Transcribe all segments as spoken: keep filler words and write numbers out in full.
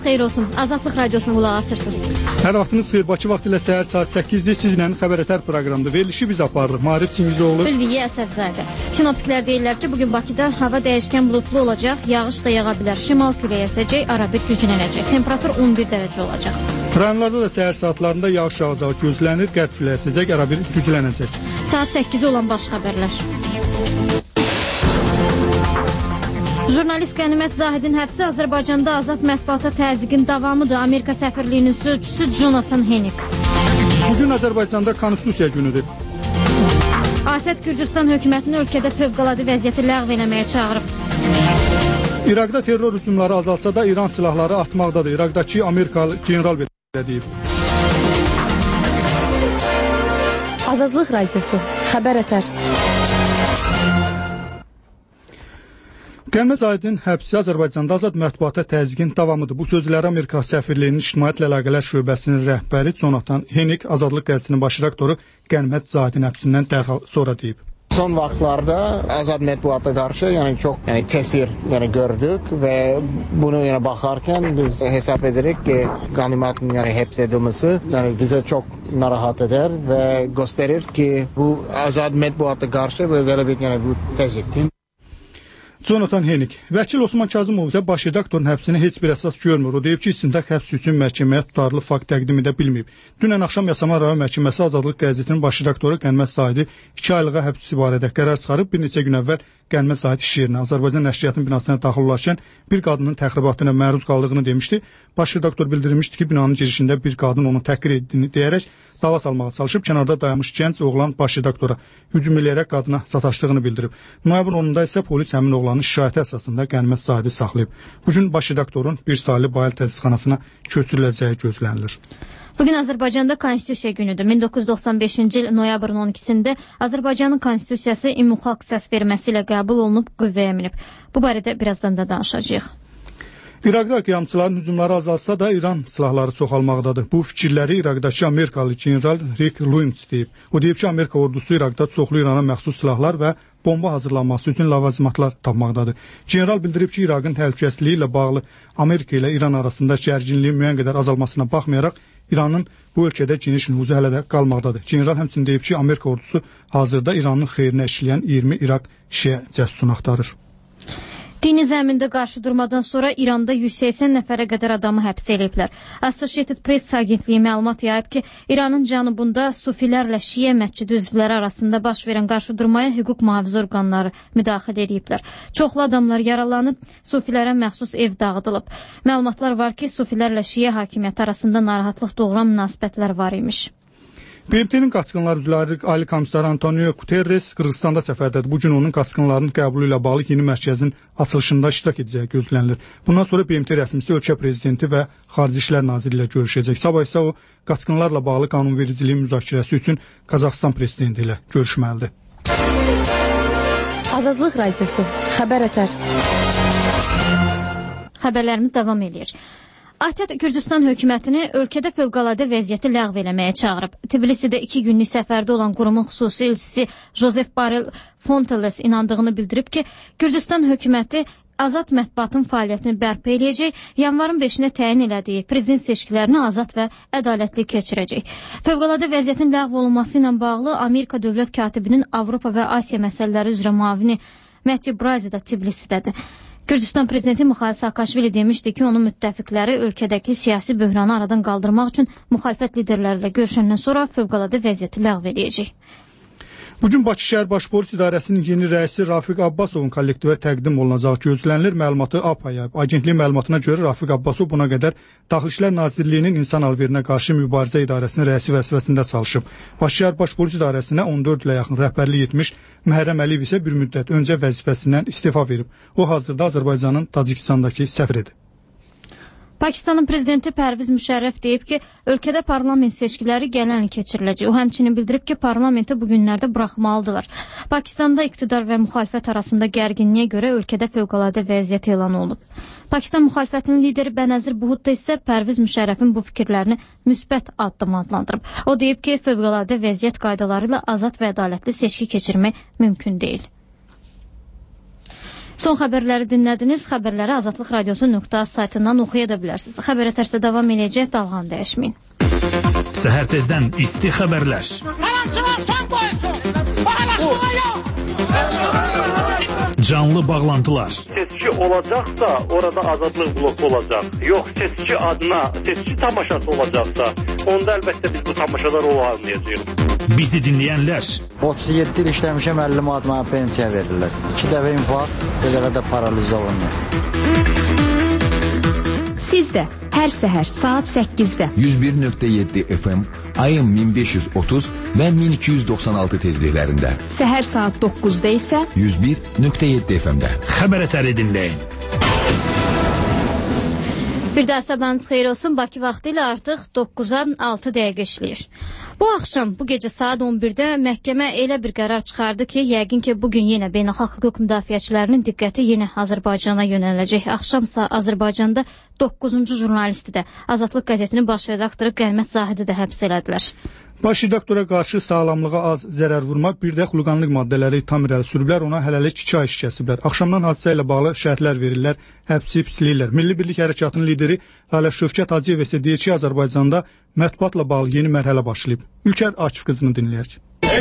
xeyir olsun. Azadlıq Radiosuna qulaq asırsınız. Hər vaxtınız xeyir. Bakı vaxtı ilə səhər saat səkkizdə sizlə Xəbər Ətər proqramında verilişi biz aparırıq. Maarif Çingizoğlu, Ülviyə Əsədzadə. Sinoptiklər deyirlər ki, bugün Bakıda hava dəyişkən buludlu olacaq, yağış da yağa bilər. Şimal küləyi əsəcək, arabir güclənəcək. Temperatur on bir dərəcə olacaq. Rayonlarda da səhər saatlarında yağış yağacağı gözlənir, qərb küləyi əsəcək, arabir güclənəcək. Saat səkkizə olan baş xəbərlər. Jurnalist Qənimət Zahidin həbsi Azərbaycanda azad mətbuata təzyiqin davamıdır. Amerika səfirliyinin sözçüsü Jonathan Henik. Bugün Azərbaycanda Konstitusiya günüdür. ATƏT Gürcüstan hökumətini ölkədə fövqəladə vəziyyəti ləğv eləməyə çağırıb. İraqda terror hücumları azalsa da İran silahları atmaqdadır. İraqdakı Amerikalı general belə deyib. Azadlıq Radiosu, Xəbər Ətər. Qənimət Zahidin həbsi Azərbaycanda azad mətbuata təzyiqin davamıdır. Bu sözləri Amerika səfirliyinin İctimaiyyətlə Əlaqələr şöbəsinin rəhbəri Jonathan Henik Azadlıq qəzetinin baş redaktoru Qənimət Zahidin həbsindən dərhal sonra deyib. Son vaxtlarda azad mətbuata qarşı yəni çox yəni təsir yəni gördük və bunu yəni baxarkən biz hesab edirik ki, Qənimətin yəni həbs edilməsi yəni bizə çox narahat eder və göstərir ki, bu azad mətbuata qarşı belə bir yəni bu təzyiqdir. Jonathan Henik. Vəkil Osman Kazımov isə baş redaktorun həbsini heç bir əsas görmür. O deyib ki, istintaq həbs üçün məhkəməyə tutarlı fakt təqdim edə bilməyib. Dünən axşam Yasamal rayon məhkəməsi Azadlıq qəzetinin baş redaktoru Qənimət Zahidi iki aylığa həbs barədə qərar çıxarıb. Bir neçə gün əvvəl Qənimət Zahid iş yerinə Azərbaycan nəşriyyatının binasına daxil olarkən bir qadının təxribatına məruz qaldığını demişdi. Baş redaktor bildirmişdi ki, binanın girişində bir qadın onu təhqir etdiyini deyərək dava salmağa çalışıb. Kənarda dayanmış gənc oğlan baş redaktora hücum eləyərək qadına sataşdığını bildirib. Noyabrın onunda isə polis həmin oğlanın şikayəti əsasında Qənimət Zahidi saxlayıb. Bugün baş redaktorun bir saylı bayıl tədqiqatxanasına köçürüləcəyi gözlənilir. Bugün Azərbaycanda Konstitusiya günüdür. min doqquz yüz doxsan beşinci il noyabrın on ikisində Azərbaycanın Konstitusiyası ümumxalq səsverməsi ilə qəbul olunub, qüvvəyə minib. Bu barədə birazdan da danışacağıq. İraqda qiyamçıların hücumları azalsa da İran silahları çoxalmaqdadır. Bu fikirləri İraqdakı Amerikalı general Rick Lawrence deyib. O deyib ki, Amerika ordusu İraqda çoxlu İrana məxsus silahlar və bomba hazırlanması üçün ləvazimatlar tapmaqdadır. General bildirib ki, İraqın təhlükəsizliyi ilə bağlı Amerika ilə İran arasında gərginliyin müəyyən qədər azalmasına baxmayaraq İranın bu ölkədə geniş nüfuzu hələ də qalmaqdadır. General həmçinin deyib ki, Amerika ordusu hazırda İranın xeyrinə işləyən iyirmi İraq şiə cəsusunu axtarır. Dini zəmində qarşı durmadan sonra İranda yüz səksən nəfərə qədər adamı həbs ediblər. Associated Press agentliyi məlumat yayıb ki, İranın cənubunda sufilərlə şiə məscidi üzvləri arasında baş verən qarşı durmaya hüquq mühafizə orqanları müdaxilə ediblər. Çoxlu adamlar yaralanıb, sufilərə məxsus ev dağıdılıb. Məlumatlar var ki, sufilərlə şiə hakimiyyəti arasında narahatlıq doğuran münasibətlər var imiş. B M T-nin qaçqınlar üzvləri Ali komissarı Antonio Guterres Qırğızstanda səfərdədir. Bugün onun qaçqınların qəbulu ilə bağlı yeni mərkəzin açılışında iştirak edəcəyi gözlənilir. Bundan sonra B M T rəsmisi ölkə prezidenti və Xarici İşlər naziri ilə görüşəcək. Sabah isə o qaçqınlarla bağlı qanunvericiliyin müzakirəsi üçün Qazaxıstan prezidenti ilə görüşməlidir. Azadlıq Radiosu, Xəbər Ətər. Xəbərlərimiz davam edir. ATƏT Gürcüstan hökumətini ölkədə fövqəladə vəziyyəti ləğv eləməyə çağırıb. Tbilisidə iki günlük səfərdə olan qurumun xüsusi elçisi Joseph Barel Fonteles inandığını bildirib ki, Gürcüstan hökuməti azad mətbuatın fəaliyyətini bərpa eləyəcək, yanvarın beşinə təyin elədiyi prezident seçkilərini azad və ədalətli keçirəcək. Fövqəladə vəziyyətin ləğv olunması ilə bağlı Amerika dövlət katibinin Avropa və Asiya məsələləri üzrə müavini Matthew Brazi də Tbilisidədir. Gürcüstan prezidenti Mixail Saakashvili demişdi ki, onun müttəfiqləri ölkədəki siyasi böhranı aradan qaldırmaq üçün müxalifət liderlərlə görüşəndən sonra fövqəladə vəziyyəti ləğv edəcək. Bugün Bakı şəhər Baş Polis İdarəsinin yeni rəisi Rafiq Abbasovun kollektivə təqdim olunacağı gözlənilir. Məlumatı A P A yayıb. Agentliyin məlumatına görə Rafiq Abbasov buna qədər Daxili İşlər Nazirliyinin İnsan alverinə qarşı mübarizə idarəsinin rəisi vəzifəsində çalışıb. Bakı şəhər Baş Polis İdarəsinə on dörd ilə yaxın rəhbərlik etmiş Məhrəm Əliyev isə bir müddət öncə vəzifəsindən istifa verib. O hazırda Azərbaycanın Tacikistandakı səfiridir. Pakistanın prezidenti Pərviz Müşərrəf deyib ki, ölkədə parlament seçkiləri gələn il keçiriləcək. O həmçinin bildirib ki, parlamenti bu günlərdə buraxmalıdırlar. Pakistanda iqtidar və müxalifət arasında gərginliyə görə ölkədə fövqəladə vəziyyət elan olunub. Pakistan müxalifətinin lideri Bənəzir Bhutto isə Pərviz Müşərrəfin bu fikirlərini müsbət addım adlandırıb. O deyib ki, fövqəladə vəziyyət qaydaları ilə azad və ədalətli seçki keçirmək mümkün deyil. Son xəbərləri dinlədiniz. Xəbərləri Azadlıq Radiosu nöqtə az saytından oxuya da bilərsiniz. Xəbərə tərsə davam edəcək, dalğanı dəyişməyin. Səhər tezdən isti xəbərlər. Canlı bağlantılar. Seçki olacaqsa, orada azadlıq bloku olacaq. Yox, seçki adına, seçki tamaşası olacaqsa, onda əlbəttə biz bu tamaşalar olmayacağıq. Bizi dinləyənlər. otuz yeddi il işləmişəm, əlli manat mənə pensiya verirlər. İki dəfə infarkt, bir dəfə də paraliza olunur. Siz də hər səhər saat səkkizdə yüz bir nöqtə yeddi F M, ayın min beş yüz otuz və min iki yüz doxsan altı tezliklərində. Səhər saat doqquzda isə yüz bir nöqtə yeddi F M-də. Xəbər ətəri dinləyin. Bir də sabahınız xeyir olsun. Bakı vaxtı ilə artıq doqquza altı dəqiqə işləyir. Bu axşam, bu gecə saat on birdə məhkəmə elə bir qərar çıxardı ki, yəqin ki, bugün yenə beynəlxalq hüquq müdafiəçilərinin diqqəti yenə Azərbaycana yönələcək. Axşamsa Azərbaycanda doqquzuncu jurnalisti də, Azadlıq qəzetinin baş redaktoru Qənimət Zahidi də həbs elədilər. Baş redaktora qarşı sağlamlığa az zərər vurma, bir də xuliqanlıq maddələri tam irəli sürüblər, ona hələlik iki ay şikəsiblər. Axşamdan hadisə ilə bağlı şərhlər verirlər, həbsi pisləyirlər. Milli Birlik Hərəkatının lideri Lalə Şövkət Hacıyev isə deyir ki, Azərbaycanda mətbuatla bağlı yeni mərhələ başlayıb. Ülkər Akif qızını dinləyək.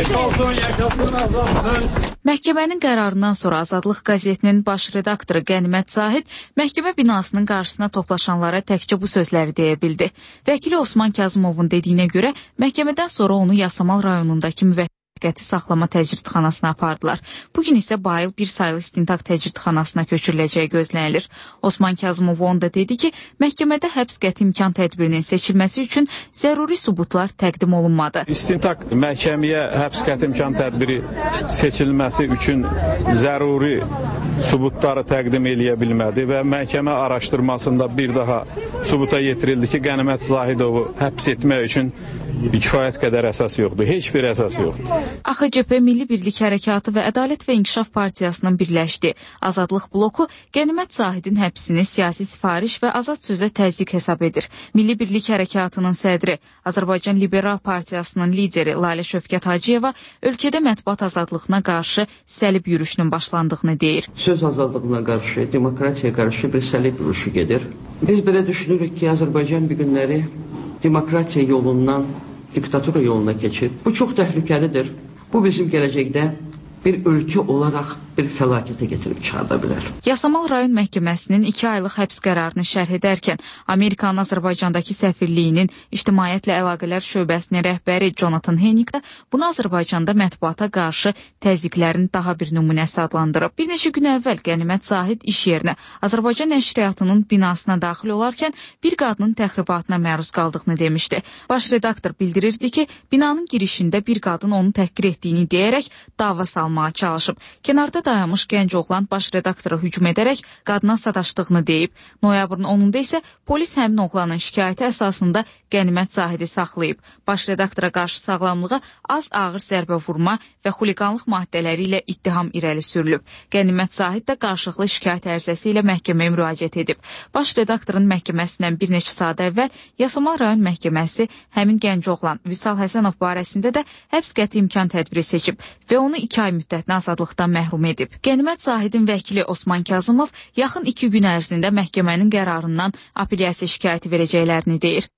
Məhkəmənin qərarından sonra Azadlıq qəzetinin baş redaktoru Qənimət Zahid məhkəmə binasının qarşısına toplaşanlara təkcə bu sözləri deyə bildi. Vəkili Osman Kazımovun dediyinə görə məhkəmədən sonra onu Yasamal rayonundakı müvəkkil Qəti saxlama təcridxanasına apardılar. Bugün isə Bayıl bir saylı istintaq təcridxanasına köçürüləcəyi gözlənilir. Osman Kazımov onda dedi ki, məhkəmədə həbs qəti imkan tədbirinin seçilməsi üçün zəruri sübutlar təqdim olunmadı. İstintaq məhkəməyə həbs qəti imkan tədbiri seçilməsi üçün zəruri sübutları təqdim eləyə bilmədi və məhkəmə araşdırmasında bir daha sübuta yetirildi ki, Qənimət Zahidovu həbs etmək üçün kifayət qədər əsas yoxdur. Heç bir əsas yoxdur. A X C P Milli Birlik Hərəkatı və Ədalət və İnkişaf Partiyasının birləşdi. Azadlıq bloku Qənimət Zahidin həbsini siyasi sifariş və azad sözə təzyiq hesab edir. Milli Birlik Hərəkatının sədri, Azərbaycan Liberal Partiyasının lideri Lalə Şövkət Hacıyeva ölkədə mətbuat azadlığına qarşı səlib yürüşünün başlandığını deyir. Söz azadlığına qarşı, demokratiyaya qarşı bir səlib yürüşü gedir. Biz belə düşünürük ki, Azərbaycan bir günləri demokratiya yolundan diktatura yoluna keçir. Bu çox təhlükəlidir. Bu bizim gələcəkdə bir ölkə olaraq bir fəlakətə getirib çıxarda bilər. Yasamal rayon məhkəməsinin iki aylıq həbs qərarını şərh edərkən Amerikanın Azərbaycandakı səfirliyinin İctimaiyyətlə Əlaqələr şöbəsinin rəhbəri Jonathan Henik də bunu Azərbaycanda mətbuata qarşı təzyiqlərin daha bir nümunəsi adlandırıb. Bir neçə gün əvvəl Qənimət Zahid iş yerinə Azərbaycan nəşriyyatının binasına daxil olarkən bir qadının təxribatına məruz qaldığını demişdi. Baş redaktor bildirirdi ki, binanın girişində bir qadın onu təhqir etdiyini deyərək dava salmağa çalışıb. Kənarda dayanmış gənc oğlan baş redaktora hücum edərək qadına sataşdığını deyib. Noyabrın onunda isə polis həmin oğlanın şikayəti əsasında Qənimət Zahidi saxlayıb. Baş redaktora qarşı sağlamlığa az ağır zərbə vurma və xuliqanlıq maddələri ilə ittiham irəli sürülüb. Qənimət Zahid də qarşılıqlı şikayət ərizəsi ilə məhkəməyə müraciət edib. Baş redaktorun məhkəməsindən bir neçə saat əvvəl Yasamal rayon məhkəməsi həmin gənc oğlan Vüsal Həsənov barəsində də həbs qəti imkan tədbiri seçib və onu iki ay müddətinə azadlıqdan məhrum edib. Qənimət Zahidin vəkili Osman Kazımov yaxın iki gün ərzində məhkəmənin qərarından apellyasiya şikayəti verəcəklərini deyir.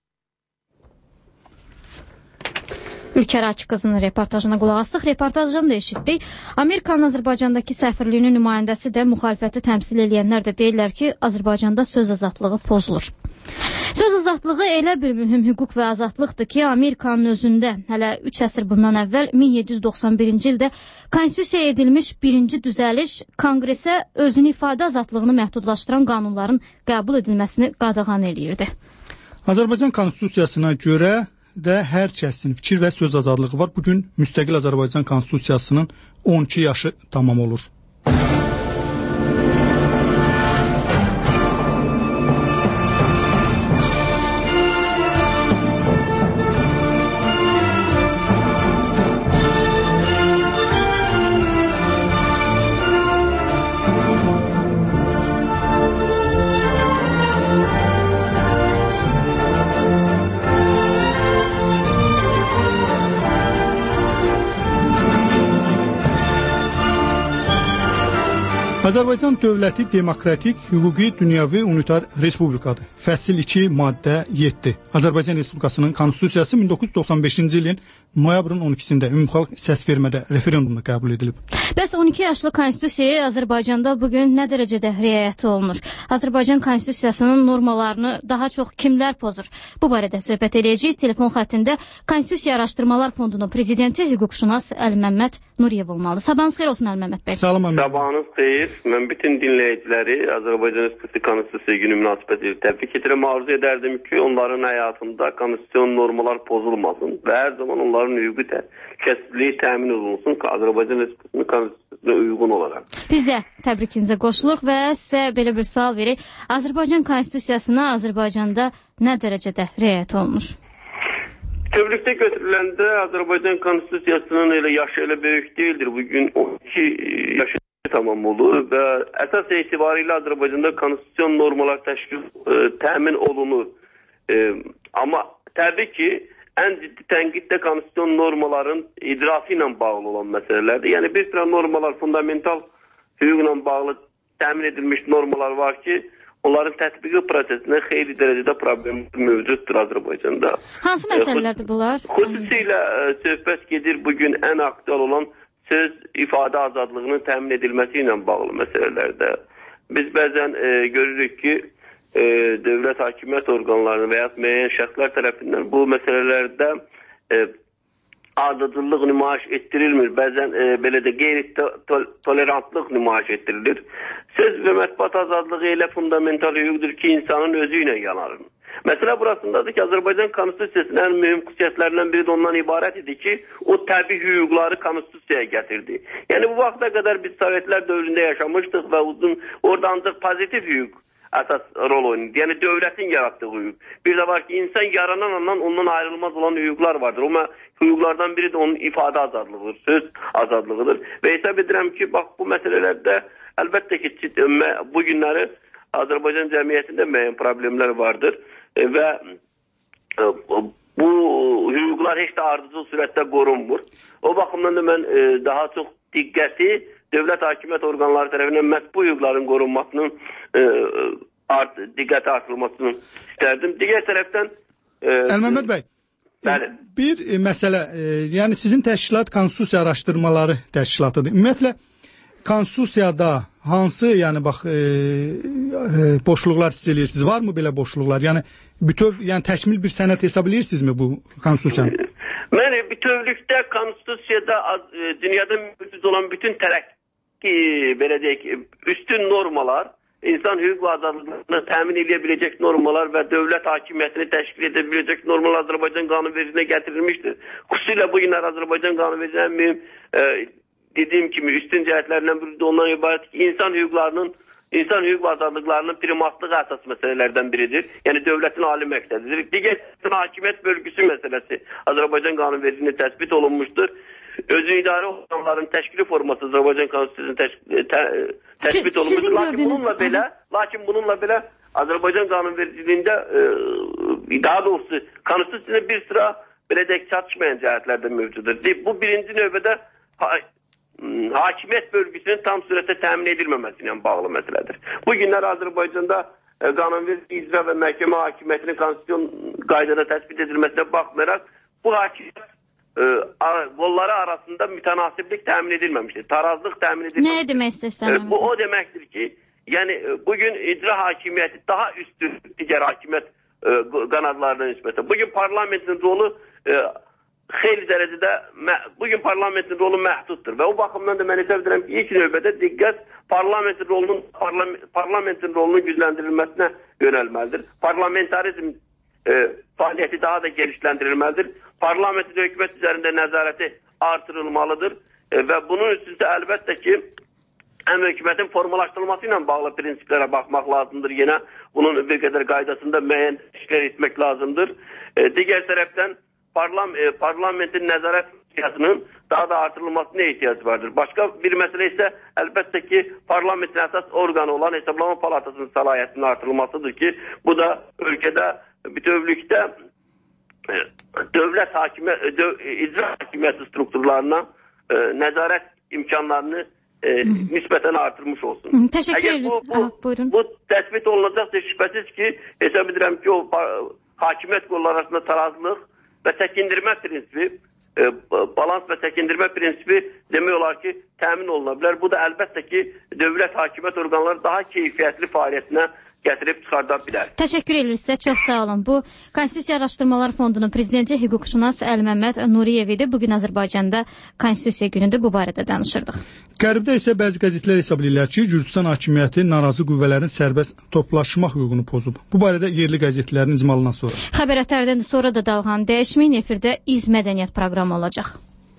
Ülkər Akif qızının reportajına qulaq astıq. Reportajını da eşitdik. Amerikanın Azərbaycandakı səfirliyinin nümayəndəsi də müxalifəti təmsil edənlər də deyirlər ki, Azərbaycanda söz azadlığı pozulur. Söz azadlığı elə bir mühüm hüquq və azadlıqdır ki, Amerikanın özündə hələ üç əsr bundan əvvəl min yeddi yüz doxsan birinci ildə konstitusiyaya edilmiş birinci düzəliş Konqresə özünü ifadə azadlığını məhdudlaşdıran qanunların qəbul edilməsini qadağan eləyirdi. Azərbaycan konstitusiyasına görə də hər kəsin fikir və söz azadlığı var. Bugün müstəqil Azərbaycan konstitusiyasının on iki yaşı tamam olur. Azərbaycan dövləti demokratik, hüquqi, dünyəvi, unitar respublikadır. Fəsil iki, maddə yeddi. Azərbaycan Respublikasının Konstitusiyası min doqquz yüz doxsan beşinci ilin noyabrın on ikisində ümumxalq səsvermədə referendumda qəbul edilib. Bəs on iki yaşlı konstitusiyaya Azərbaycanda bugün nə dərəcədə riayət olunur? Azərbaycan Konstitusiyasının normalarını daha çox kimlər pozur? Bu barədə söhbət edəcəyik. Telefon xəttində Konstitusiya Araşdırmalar Fondunun prezidenti, hüquqşünas Əli-Məmməd Nuriyev olmalı. Sabahınız xeyir olsun Əli-Məmməd bəy. Salam Əli. Sabahınız xeyir. Mən bütün dinləyiciləri Azərbaycan Respublikası Konstitusiya günü münasibətilə təbrik edirəm. Arzu edərdim ki, onların həyatında konstitusiyon normalar pozulmasın və hər zaman onların hüquqi təhlükəsizliyi təmin olunsun Azərbaycan Respublikasının konstitusiyasına uyğun olaraq. Biz də təbrikinizə qoşuluruq və sizə belə bir sual veririk. Azərbaycan Konstitusiyasına Azərbaycanda nə dərəcədə riayət olunur? Bütövlükdə götürüləndə Azərbaycan Konstitusiyasının elə yaşı elə böyük deyildir. Bugün on iki yaşı tamam olur və əsas etibarilə Azərbaycanda konstitusyon normalar təşkil e, təmin olunur. E, amma təbii ki, ən ciddi tənqid də konstitusyon normalarının icrası ilə bağlı olan məsələlərdir. Yəni bir sıra normalar, fundamental hüquqla bağlı təmin edilmiş normalar var ki, onların tətbiqi prosesində xeyli dərəcədə problem mövcuddur Azərbaycanda. Hansı məsələlərdir bunlar? Xüsusilə e, söhbət gedir bugün ən aktual olan söz ifadə azadlığının təmin edilməsi ilə bağlı məsələlərdə. Biz bəzən e, görürük ki, e, dövlət hakimiyyət orqanlarının və ya müəyyən şəxslər tərəfindən bu məsələlərdə e, ardıcıllıq nümayiş etdirilmir. Bəzən e, belə də qeyri-tolerantlıq nümayiş etdirilir. Söz və mətbuat azadlığı elə fundamental hüquqdur ki, insanın özü ilə yanarır. Məsələ burasındadır ki, Azərbaycan Konstitusiyasının ən mühüm xüsusiyyətlərindən biri də ondan ibarət idi ki, o təbii hüquqları Konstitusiyaya gətirdi. Yəni bu vaxta qədər biz Sovetlər dövründə yaşamışdıq və uzun orada ancaq pozitiv hüquq əsas rol oynayır. Yəni dövlətin yaratdığı hüquq. Bir də var ki, insan yaranan andan ondan ayrılmaz olan hüquqlar vardır. O hüquqlardan biri də onun ifadə azadlığıdır, söz azadlığıdır. Və hesab edirəm ki, bax bu məsələlərdə əlbəttə ki, bu günləri Azərbaycan cəmiyyətində müəyyən problemlər vardır. Və bu hüquqlar heç də ardıcıl sürətdə qorunmur. O baxımdan da mən e, daha çox diqqəti dövlət hakimiyyət orqanları tərəfindən məhz bu hüquqların qorunmasının e, art, diqqəti artırılmasını istərdim. Digər tərəfdən e, Əli-Məmməd bəy, bəli. Bir e, məsələ, e, yəni sizin təşkilat Konstitusiya Araşdırmaları Təşkilatıdır. Ümumiyyətlə Konstitusiyada hansı, yəni bax e, e, boşluqlar hiss edirsiniz? Varmı belə boşluqlar? Yəni bütöv, yəni təkmil bir sənəd hesab edirsinizmi bu konstitusiyanı? Mən bütövlükdə konstitusiyada e, dünyada mövcud olan bütün tərəqqi, belə deyək, üstün normalar, insan hüquq və azadlığını təmin edə biləcək normalar və dövlət hakimiyyətini təşkil edə biləcək normalar Azərbaycan qanunvericiliyinə gətirilmişdir. Xüsusilə bu günlər Azərbaycan qanunvericiliyinin ən mühüm e, dediyim kimi üstün cəhətlərindən biri də ondan ibarət ki, insan hüquqlarının, insan hüquq və azadlıqlarının primatlığı əsas məsələlərdən biridir. Yəni dövlətin ali məqsədidir. Digər hakimiyyət bölgüsü məsələsi Azərbaycan qanunvericiliyində təsbit olunmuşdur. Özü idarə orqanların təşkili forması Azərbaycan konstitusiyasının təşkil, tə, təsbit olunmuşdur. Lakin bununla belə, lakin bununla belə Azərbaycan qanunvericiliyində e, daha doğrusu konstitusiyasında bir sıra belə deyək çatışmayan cəhətlərdə mövcuddur. Bu birinci növbədə ha, hakimiyyət bölgüsünün tam sürətdə təmin edilməməsi ilə bağlı məsələdir. Bu günlər Azərbaycanda e, qanunverici icra və məhkəmə hakimiyyətinin konstitusyon qaydada təsbit edilməsinə baxmayaraq bu hakimiyyət e, qolları arasında mütənasiblik təmin edilməmişdir. Tarazlıq təmin edilməmişdir. Nə demək istəsəm? E, bu o deməkdir ki, yəni bugün icra hakimiyyəti daha üstün digər hakimiyyət e, qanadlarına nisbətən. Bugün parlamentin rolu e, xeyli dərəcədə bugün parlamentin rolu məhduddur və o baxımdan da mən hesab edirəm ki, ilk növbədə diqqət parlamentin rolunun parlament, parlamentin rolunun gücləndirilməsinə yönəlməlidir. Parlamentarizm e, fəaliyyəti daha da genişləndirilməlidir. Parlamentin hökumət üzərində nəzarəti artırılmalıdır e, və bunun üstündə əlbəttə ki, həm hökumətin formalaşdırılması ilə bağlı prinsiplərə baxmaq lazımdır. Yenə bunun bir qədər qaydasında müəyyən işlər etmək lazımdır. E, digər tərəfdən Parlam, e, parlamentin nəzarət siyasının daha da artırılmasına ehtiyac vardır. Başqa bir məsələ isə əlbəttə ki, parlamentin əsas orqanı olan Hesablama Palatasının səlahiyyətinin artırılmasıdır ki, bu da ölkədə bütövlükdə e, dövlət hakimiyyət, döv, icra hakimiyyəti strukturlarına e, nəzarət imkanlarını e, nisbətən artırmış olsun. Hı, təşəkkür ederiz. Bu, bu, buyurun. Bu təsbit olunacaqsa şübhəsiz ki, hesab edirəm ki, o hakimiyyət qolları arasında tarazlıq və çəkindirmə prinsipi, e, balans və çəkindirmə prinsipi demək olar ki, təmin oluna bilər. Bu da əlbəttə ki, dövlət hakimiyyət orqanları daha keyfiyyətli fəaliyyətinə gətirib çıxarda bilər. Təşəkkür edirik sizə, çox sağ olun. Bu Konstitusiya Araşdırmalar Fondunun prezidenti hüquqşünas Əli-Məmməd Nuriyev idi. Bugün Azərbaycanda Konstitusiya günüdür, bu barədə danışırdıq. Qərbdə isə bəzi qəzetlər hesab edirlər ki, Gürcüstan hakimiyyəti narazı qüvvələrin sərbəst toplaşma hüququnu pozub. Bu barədə yerli qəzetlərin icmalından sonra. Xəbər ətərdən sonra da dalğanı dəyişməyin, efirdə İz Mədəniyyət proqramı olacaq.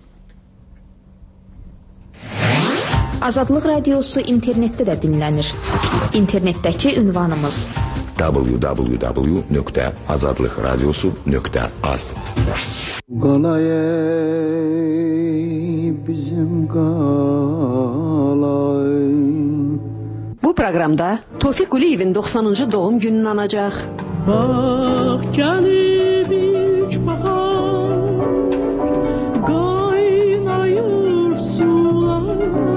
Azadlıq Radiosu internetdə də dinlənir. İnternetdəki ünvanımız w w w nöqtə azadlıq radiosu nöqtə az. Qalay bizim qalay. Bu proqramda Tofiq Quliyevin doxsanıncı doğum gününü anacaq. Bax gəlib ilk bahar, qaynayır sular.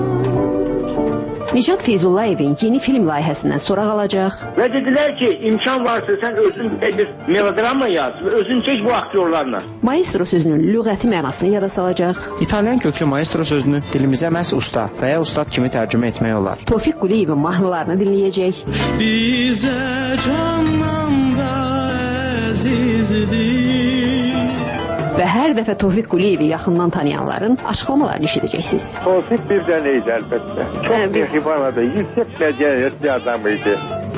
Nişad Feyzullayevin yeni film layihəsindən soraq alacaq. Və dedilər ki, imkan varsa sən özün bir melodrama yaz və özün çək bu aktyorlarla. Maestro sözünün lüğəti mənasını yada salacaq. İtalyan köklü maestro sözünü dilimizə məhz usta və ya ustad kimi tərcümə etmək olar. Tofiq Quliyevin mahnılarını dinləyəcək. Bizə candan da əzizdir. Və hər dəfə Tofiq Quliyevi yaxından tanıyanların açıqlamalarını eşidəcəksiniz. Tofiq bir dənə idi əlbəttə. Çox mehriban, yüksək mədəniyyətli adam idi.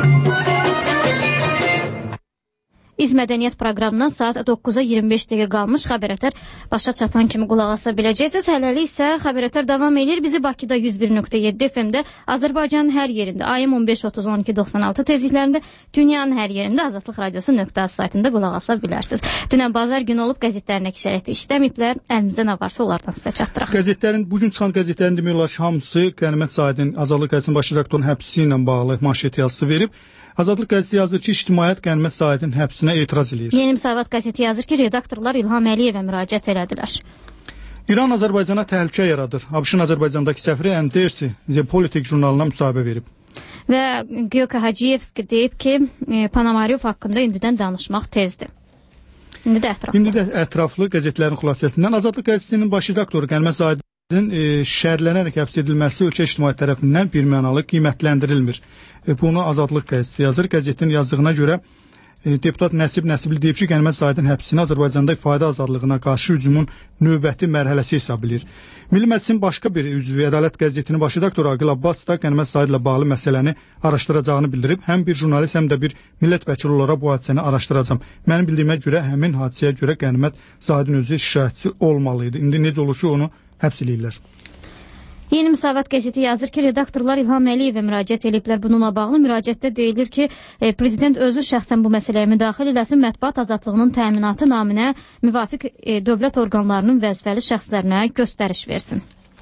İz Mədəniyyət proqramından saat doqquza iyirmi beş dəqiqə qalmış. Xəbərətər başa çatan kimi qulaq asa biləcəksiniz. Hələlik isə xəbərətər davam edir. Bizi Bakıda yüz bir nöqtə yeddi F M-də, Azərbaycanın hər yerində, A M on beş otuz on iki doxsan altı tezliklərində, dünyanın hər yerində Azadlıq Radiosu nöqtə az saytında qulaq asa bilərsiniz. Dünən bazar günü olub, qəzetlərin əksəriyyəti işləməyiblər. Əlimizdə nə varsa onlardan sizə çatdıraq. Qəzetlərin, bugün çıxan qəzetlərin demək olar ki, hamısı Qənimət Zahidin Azadlıq qəzetinin baş redaktorunun həbsi ilə bağlı manşet yazısı verib. Azadlıq qəzeti yazır ki, ictimaiyyət Qənimət Zahidin həbsinə etiraz edir. Yeni Müsavat qəzeti yazır ki, redaktorlar İlham Əliyevə müraciət elədilər. İran Azərbaycana təhlükə yaradır. ABŞ-ın Azərbaycandakı səfiri Andersi The Politik jurnalına müsahibə verib. Və Gyoka Hacıyevski deyib ki, Panamariyov haqqında indidən danışmaq tezdir. İndi də ətraflı. İndi də ətraflı qəzetlərin xülasəsindən Azadlıq qəzetinin baş redaktoru Qənimət Zahidin e, şərlənərək həbs edilməsi ölkə ictimaiyyəti tərəfindən birmənalı qiymətləndirilmir. E, bunu Azadlıq qəzeti yazır. Qəzetin yazdığına görə e, deputat Nəsib Nəsibli deyib ki, Qənimət Zahidin həbsini Azərbaycanda ifadə azadlığına qarşı hücumun növbəti mərhələsi hesab edir. Milli Məclisin başqa bir üzvü Ədalət qəzetinin baş redaktoru Aqil Abbas da Qənimət Zahidlə bağlı məsələni araşdıracağını bildirib. Həm bir jurnalist, həm də bir millət vəkili olaraq bu hadisəni araşdıracağam. Mənim bildiyimə görə həmin hadisəyə görə Qənimət Zahidin özü şikayətçi olmalıydı. İndi necə olur ki, onu həbs eləyirlər. Yeni Müsavat qəzeti yazır ki, redaktorlar İlham Əliyevə müraciət ediblər. Bununla bağlı müraciətdə deyilir ki, e, prezident özü şəxsən bu məsələyə müdaxilə eləsin, mətbuat azadlığının təminatı naminə müvafiq e, dövlət orqanlarının vəzifəli şəxslərinə göstəriş versin.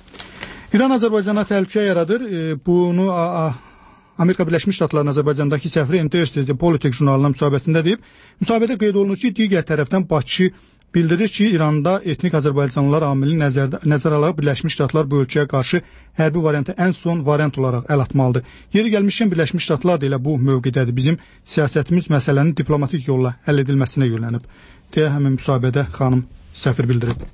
İran Azərbaycana təhlükə yaradır. E, bunu a, a, Amerika Birləşmiş Ştatlarının Azərbaycandakı səfiri Andersi The Politik jurnalına müsahibəsində deyib. Müsahibədə qeyd olunur ki, digər tərəfdən Bakı bildirir ki, İranda etnik Azərbaycanlılar amilini nəzərdə, nəzər alaraq Birləşmiş Ştatlar bu ölkəyə qarşı hərbi variantı ən son variant olaraq əl atmalıdır. Yeri gəlmişkən Birləşmiş Ştatlar da elə bu mövqedədir. Bizim siyasətimiz məsələnin diplomatik yolla həll edilməsinə yönlənib, deyə həmin müsahibədə xanım səfir bildirib.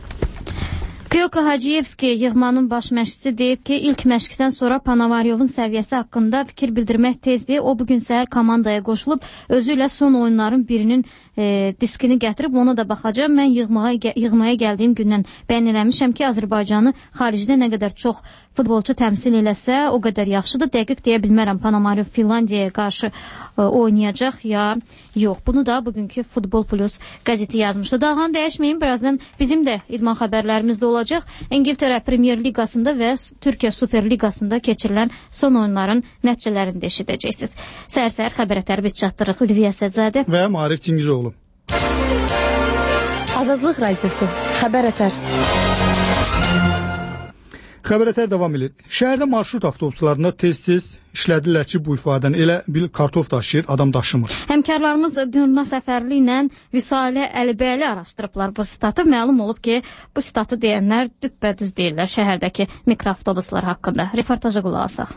Gyoka Hacıyevski yığmanın baş məşqçisi deyib ki, ilk məşqdən sonra Panamaryovun səviyyəsi haqqında fikir bildirmək tezdir. O bugün səhər komandaya qoşulub, özü ilə son oyunların birinin e, diskini gətirib, ona da baxacaq. Mən yığmaya, yığmaya gəldiyim gündən bəyan eləmişəm ki, Azərbaycanı xaricdə nə qədər çox futbolçu təmsil eləsə, o qədər yaxşıdır. Dəqiq deyə bilmərəm, Panamaryo Finlandiyaya qarşı e, oynayacaq ya yox. Bunu da bugünkü Futbol Plus qəzeti yazmışdı. Dalğanı dəyişməyin, birazdan bizim də idman xəbərlərimizdə olacaq. İngiltərə Premier Liqasında və Türkiyə Super Liqasında keçirilən son oyunların nəticələrini də eşidəcəksiniz. Səhər-səhər xəbərətləri biz çatdırırıq. Ülviyə Sədzadə və Marif Çingizoğlu. Azadlıq Radiosu, xəbər ətər. Xəbərətər davam edir. Şəhərdə marşrut avtobuslarında tez-tez işlədirlər ki, bu ifadəni elə bil kartof daşıyır, adam daşımır. Həmkarlarımız Dürna Səfərli ilə Vüsalə Əlibəyli araşdırıblar bu statı. Məlum olub ki, bu statı deyənlər düppədüz deyirlər şəhərdəki mikroavtobuslar haqqında. Reportaja qulaq asaq.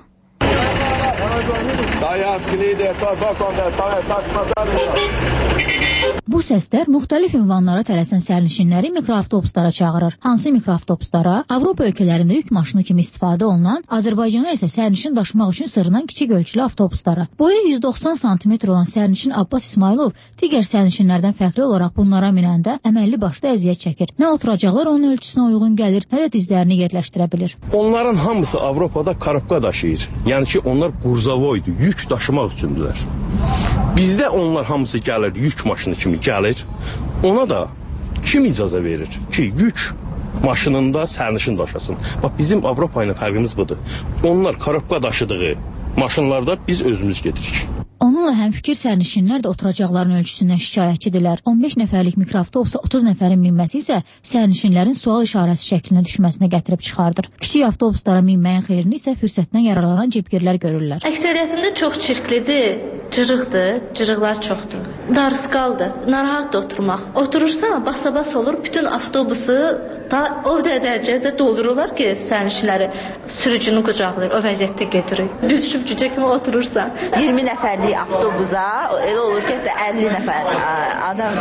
Bu səslər müxtəlif ünvanlara tələsən sərnişinləri mikroavtobuslara çağırır. Hansı mikroavtobuslara? Avropa ölkələrində yük maşını kimi istifadə olunan, Azərbaycana isə sərnişin daşımaq üçün sığınan kiçik ölçülü avtobuslara. Boyu yüz doxsan santimetr olan sərnişin Abbas İsmailov digər sərnişinlərdən fərqli olaraq bunlara minəndə əməlli başda əziyyət çəkir. Nə oturacaqlar onun ölçüsünə uyğun gəlir, nə də dizlərini yerləşdirə bilir. Onların hamısı Avropada karobka daşıyır. Yəni ki, onlar qurzavoydur, yük daşımaq üçündürlər. Bizdə onlar hamısı gəlir, yük maşını kimi gəlir. Ona da kim icazə verir ki, yük maşınında sərnişin daşısın? Bax, bizim Avropa ilə fərqimiz budur. Onlar karobka daşıdığı maşınlarda biz özümüz gedirik. Onunla həmfikir sərnişinlər də oturacaqların ölçüsündən şikayətçidirlər. on beş nəfərlik mikroavtobusa otuz nəfərin minməsi isə sərnişinlərin sual işarəsi şəklinə düşməsinə gətirib çıxardır. Kiçik avtobuslara minməyin xeyrini isə fürsətdən yararlanan cibgirlər görürlər. Əksəriyyətində çox çirklidir, cırıqdır, cırıqlar çoxdur. Darısqaldır, narahat da oturmaq. Oturursan, basa-bas olur, bütün avtobusu da o dərəcədə doldururlar ki, sərnişinləri sürücünü qucaqlayır, o vəziyyətdə gedirik. Büzüşüb cücə kimi oturursan. iyirmi nəfərlik avtobusa elə olur ki, əlli nəfər adam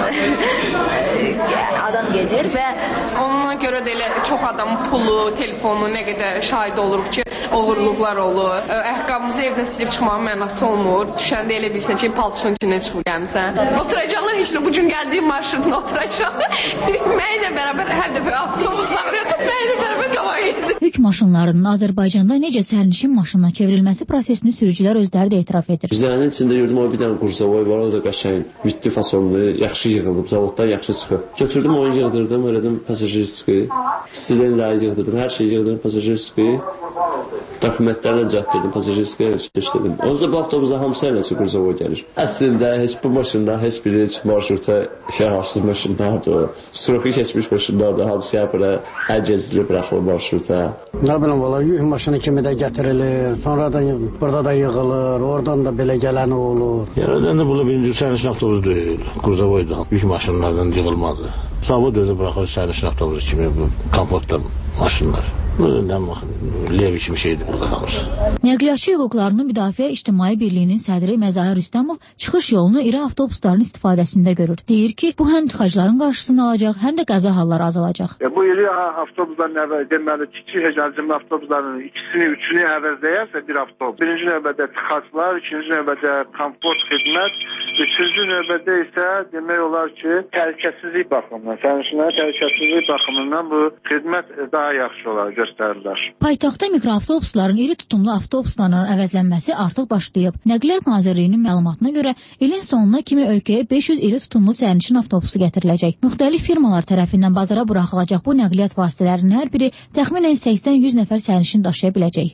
adam gedir və onunla görə də elə çox adam pulu, telefonu nə qədər şahid oluruq ki, oğurluqlar olur. Ayaqqabımızı evdən silib çıxmağın mənası olmur. Düşəndə elə bilsən ki, palçının içindən çıxıb gəlmisən. Oturacaqlar heç nə, bu gün gəldiyim marşrutuna oturacaq. Mənimlə bərabər hər dəfə avtobuslar yoxdur, mənimlə bərabər qavağa gedir. Yük maşınlarının Azərbaycanda necə sərnişin maşınına çevrilməsi prosesini sürücülər özləri də etiraf edir. Bizlərin içində gördüm, o bir dənə qurzavoy var, o da qəşəng, mütli fasonlu, yaxşı yığılıb, zavoddan yaxşı çıxıb. Götürdüm, onu yığdırdım, öyrədim pasajer sıxı, silenləri yığdırdım, hər şeyi yığdırdım, pasajer sıxı. Dokumentlərlə cətdirdim, pasajer sıxı, hər şey işlədim. Onca bu avtobusa hamısı eləçə qurzavoy gəlir. Əslində, heç bu maşında, heç bir heç marşruta şəhərsız maşınlardır, sürüxü keçmiş maşınlardır, hamısı yapıra, hər gəzdirir bıraxılır marşruta. Nə biləm, valla, yük maşını kimi də gətirilir, sonra da burada da yığılır, oradan da belə gələni olur. Yerədən də bunu birinci sərnişin avtobusu deyil, qurzavoydan, yük maşınlardan yığılmadı. Zavod özü bıraxır sərnişin avtobusu kimi, bu komfortda maşınlar. Levi kimi şeydir burada hamısı. Nəqliyyatçı hüquqlarını müdafiə İctimai Birliyinin sədri Məzahir Rüstəmov çıxış yolunu iri avtobusların istifadəsində görür. Deyir ki, bu həm tıxacların qarşısını alacaq, həm də qəza halları azalacaq. E, bu iri avtobusların deməli kiçik həcmli avtobusların ikisini, üçünü əvəzləyərsə bir avtobus. Birinci növbədə tıxaclar, ikinci növbədə komfort xidmət, üçüncü növbədə isə demək olar ki, təhlükəsizlik baxımından, sərnişinlərin təhlükəsizlik baxımından bu xidmət daha yaxşı olar. Paytaxtda mikroavtobusların iri tutumlu avtobuslarla əvəzlənməsi artıq başlayıb. Nəqliyyat Nazirliyinin məlumatına görə ilin sonuna kimi ölkəyə beş yüz iri tutumlu sərnişin avtobusu gətiriləcək. Müxtəlif firmalar tərəfindən bazara buraxılacaq bu nəqliyyat vasitələrinin hər biri təxminən səksən yüz nəfər sərnişin daşıya biləcək.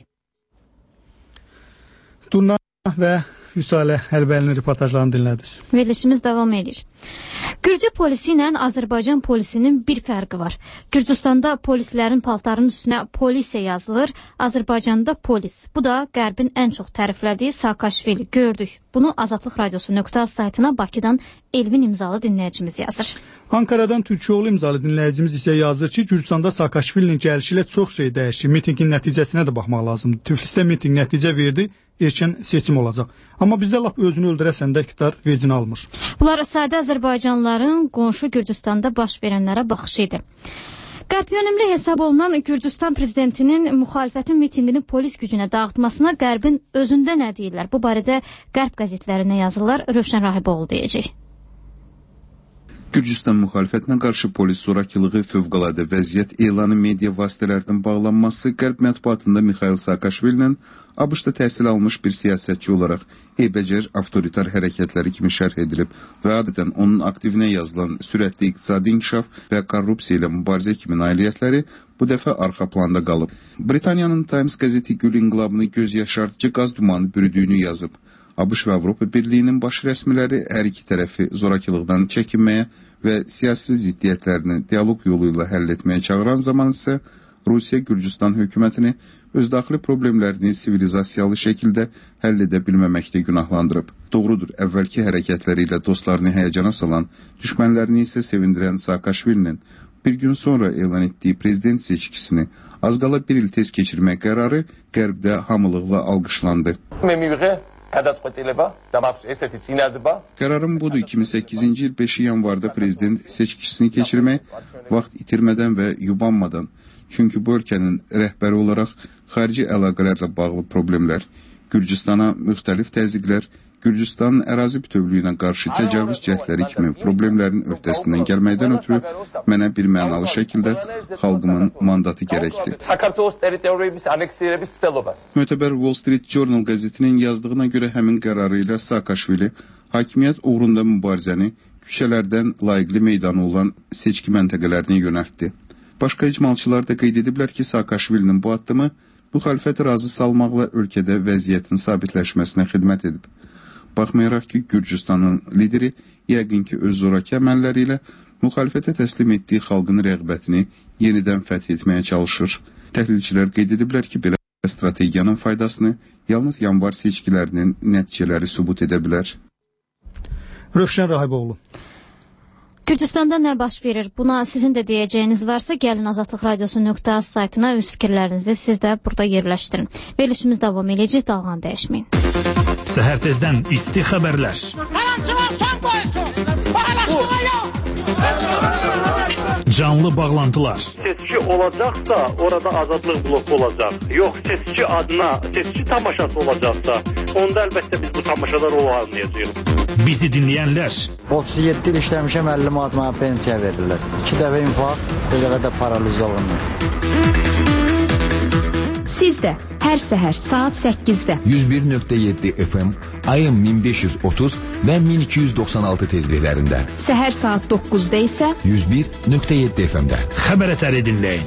Durna və Vüsalə Əlibəyli reportajlarını dinlədiniz. Verilişimiz davam edir. Gürcü polisi ilə Azərbaycan polisinin bir fərqi var. Gürcüstanda polislərin paltarının üstünə polisiya yazılır, Azərbaycanda polis. Bu da Qərbin ən çox təriflədiyi Saakashvili. Gördük. Bunu Azadlıq Radiosu nöqtə az saytına Bakıdan Elvin imzalı dinləyicimiz yazır. Ankaradan Türkoğlu imzalı dinləyicimiz isə yazır ki, Gürcüstanda Saakashvilinin gəlişi ilə çox şey dəyişir. Mitingin nəticəsinə də baxmaq lazımdır. Tiflisdə miting nəticə verdi, erkən seçim olacaq. Amma bizdə lap özünü öldürəsən də iqtidar vecini almır. Bunlar sadə Azərbaycanlıların qonşu Gürcüstanda baş verənlərə baxışı idi. Qərb yönümlü hesab olunan Gürcüstan prezidentinin müxalifətin mitingini polis gücünə dağıtmasına Qərbin özündə nə deyirlər? Bu barədə Qərb qəzetlərinə yazırlar, Rövşən Rahiboğlu deyəcək. Gürcüstan müxalifətinə qarşı polis zorakılığı, fövqəladə vəziyyət elanı media vasitələrdən bağlanması Qərb mətbuatında Mikhail Saakashvilinin ABŞ-da təhsil almış bir siyasətçi olaraq eybəcər avtoritar hərəkətləri kimi şərh edilib və adətən onun aktivinə yazılan sürətli iqtisadi inkişaf və korrupsiya ilə mübarizə kimi nailiyyətləri bu dəfə arxa planda qalıb. Britaniyanın Times qəzeti Gül inqilabını göz yaşartıcı qaz dumanı bürüdüyünü yazıb. ABŞ və Avropa Birliyinin baş rəsmiləri hər iki tərəfi zorakılıqdan çəkinməyə və siyasi ziddiyyətlərini dialoq yolu ilə həll etməyə çağıran zaman isə Rusiya Gürcüstan hökumətini öz daxili problemlərini sivilizasiyalı şəkildə həll edə bilməməkdə günahlandırıb. Doğrudur, əvvəlki hərəkətləri ilə dostlarını həyəcana salan, düşmənlərini isə sevindirən Saakashvilinin bir gün sonra elan etdiyi prezident seçkisini az qala bir il tez keçirmək qərarı Qərbdə hamılıqla alqışlandı. Qərarım budur, iki min səkkizinci il beşi yanvarda prezident seçkisini keçirmək, vaxt itirmədən və yubanmadan. Çünki bu ölkənin rəhbəri olaraq xarici əlaqələrlə bağlı problemlər, Gürcüstana müxtəlif təzyiqlər, Gürcüstanın ərazi bütövlüyünə qarşı təcavüz cəhdləri kimi problemlərin öhdəsindən gəlməkdən ötürü mənə bir mənalı şəkildə xalqımın mandatı gərəkdir. Mötəbər Wall Street Journal qəzetinin yazdığına görə həmin qərarı ilə Saakashvili hakimiyyət uğrunda mübarizəni küçələrdən layiqli meydanı olan seçki məntəqələrinə yönəltdi. Başqa icmalçılar da qeyd ediblər ki, Saakashvilinin bu addımı müxalifəti razı salmaqla ölkədə vəziyyətin sabitləşməsinə xidmət edib. Baxmayaraq ki, Gürcüstanın lideri yəqin ki, öz zoraki əməlləri ilə müxalifətə təslim etdiyi xalqın rəğbətini yenidən fəth etməyə çalışır. Təhlilçilər qeyd ediblər ki, belə strategiyanın faydasını yalnız yanvar seçkilərinin nəticələri sübut edə bilər. Rövşən Rahiboğlu. Gürcüstanda nə baş verir? Buna sizin də deyəcəyiniz varsa, gəlin Azadlıq Radiosu nöqtə az saytına öz fikirlərinizi siz də burada yerləşdirin. Verilişimiz davam edəcək, dalğanı dəyişməyin. Səhər tezdən isti xəbərlər. Canlı bağlantılar. Seçki olacaqsa, orada azadlıq bloku olacaq. Yox, seçki adına, seçki tamaşası olacaqsa, onda əlbəttə biz bu tamaşalar olmayacağıq. Bizi dinləyənlər. otuz yeddi il işləmişəm, əlli manat mənə pensiya verirlər. İki dəfə infarkt, bir dəfə də paraliz olunur. Siz də hər səhər saat səkkizdə yüz bir nöqtə yeddi F M, A M min beş yüz otuz və min iki yüz doxsan altı tezliklərində. Səhər saat doqquzda isə yüz bir nöqtə yeddi F M-də. Xəbər ətəri dinləyin.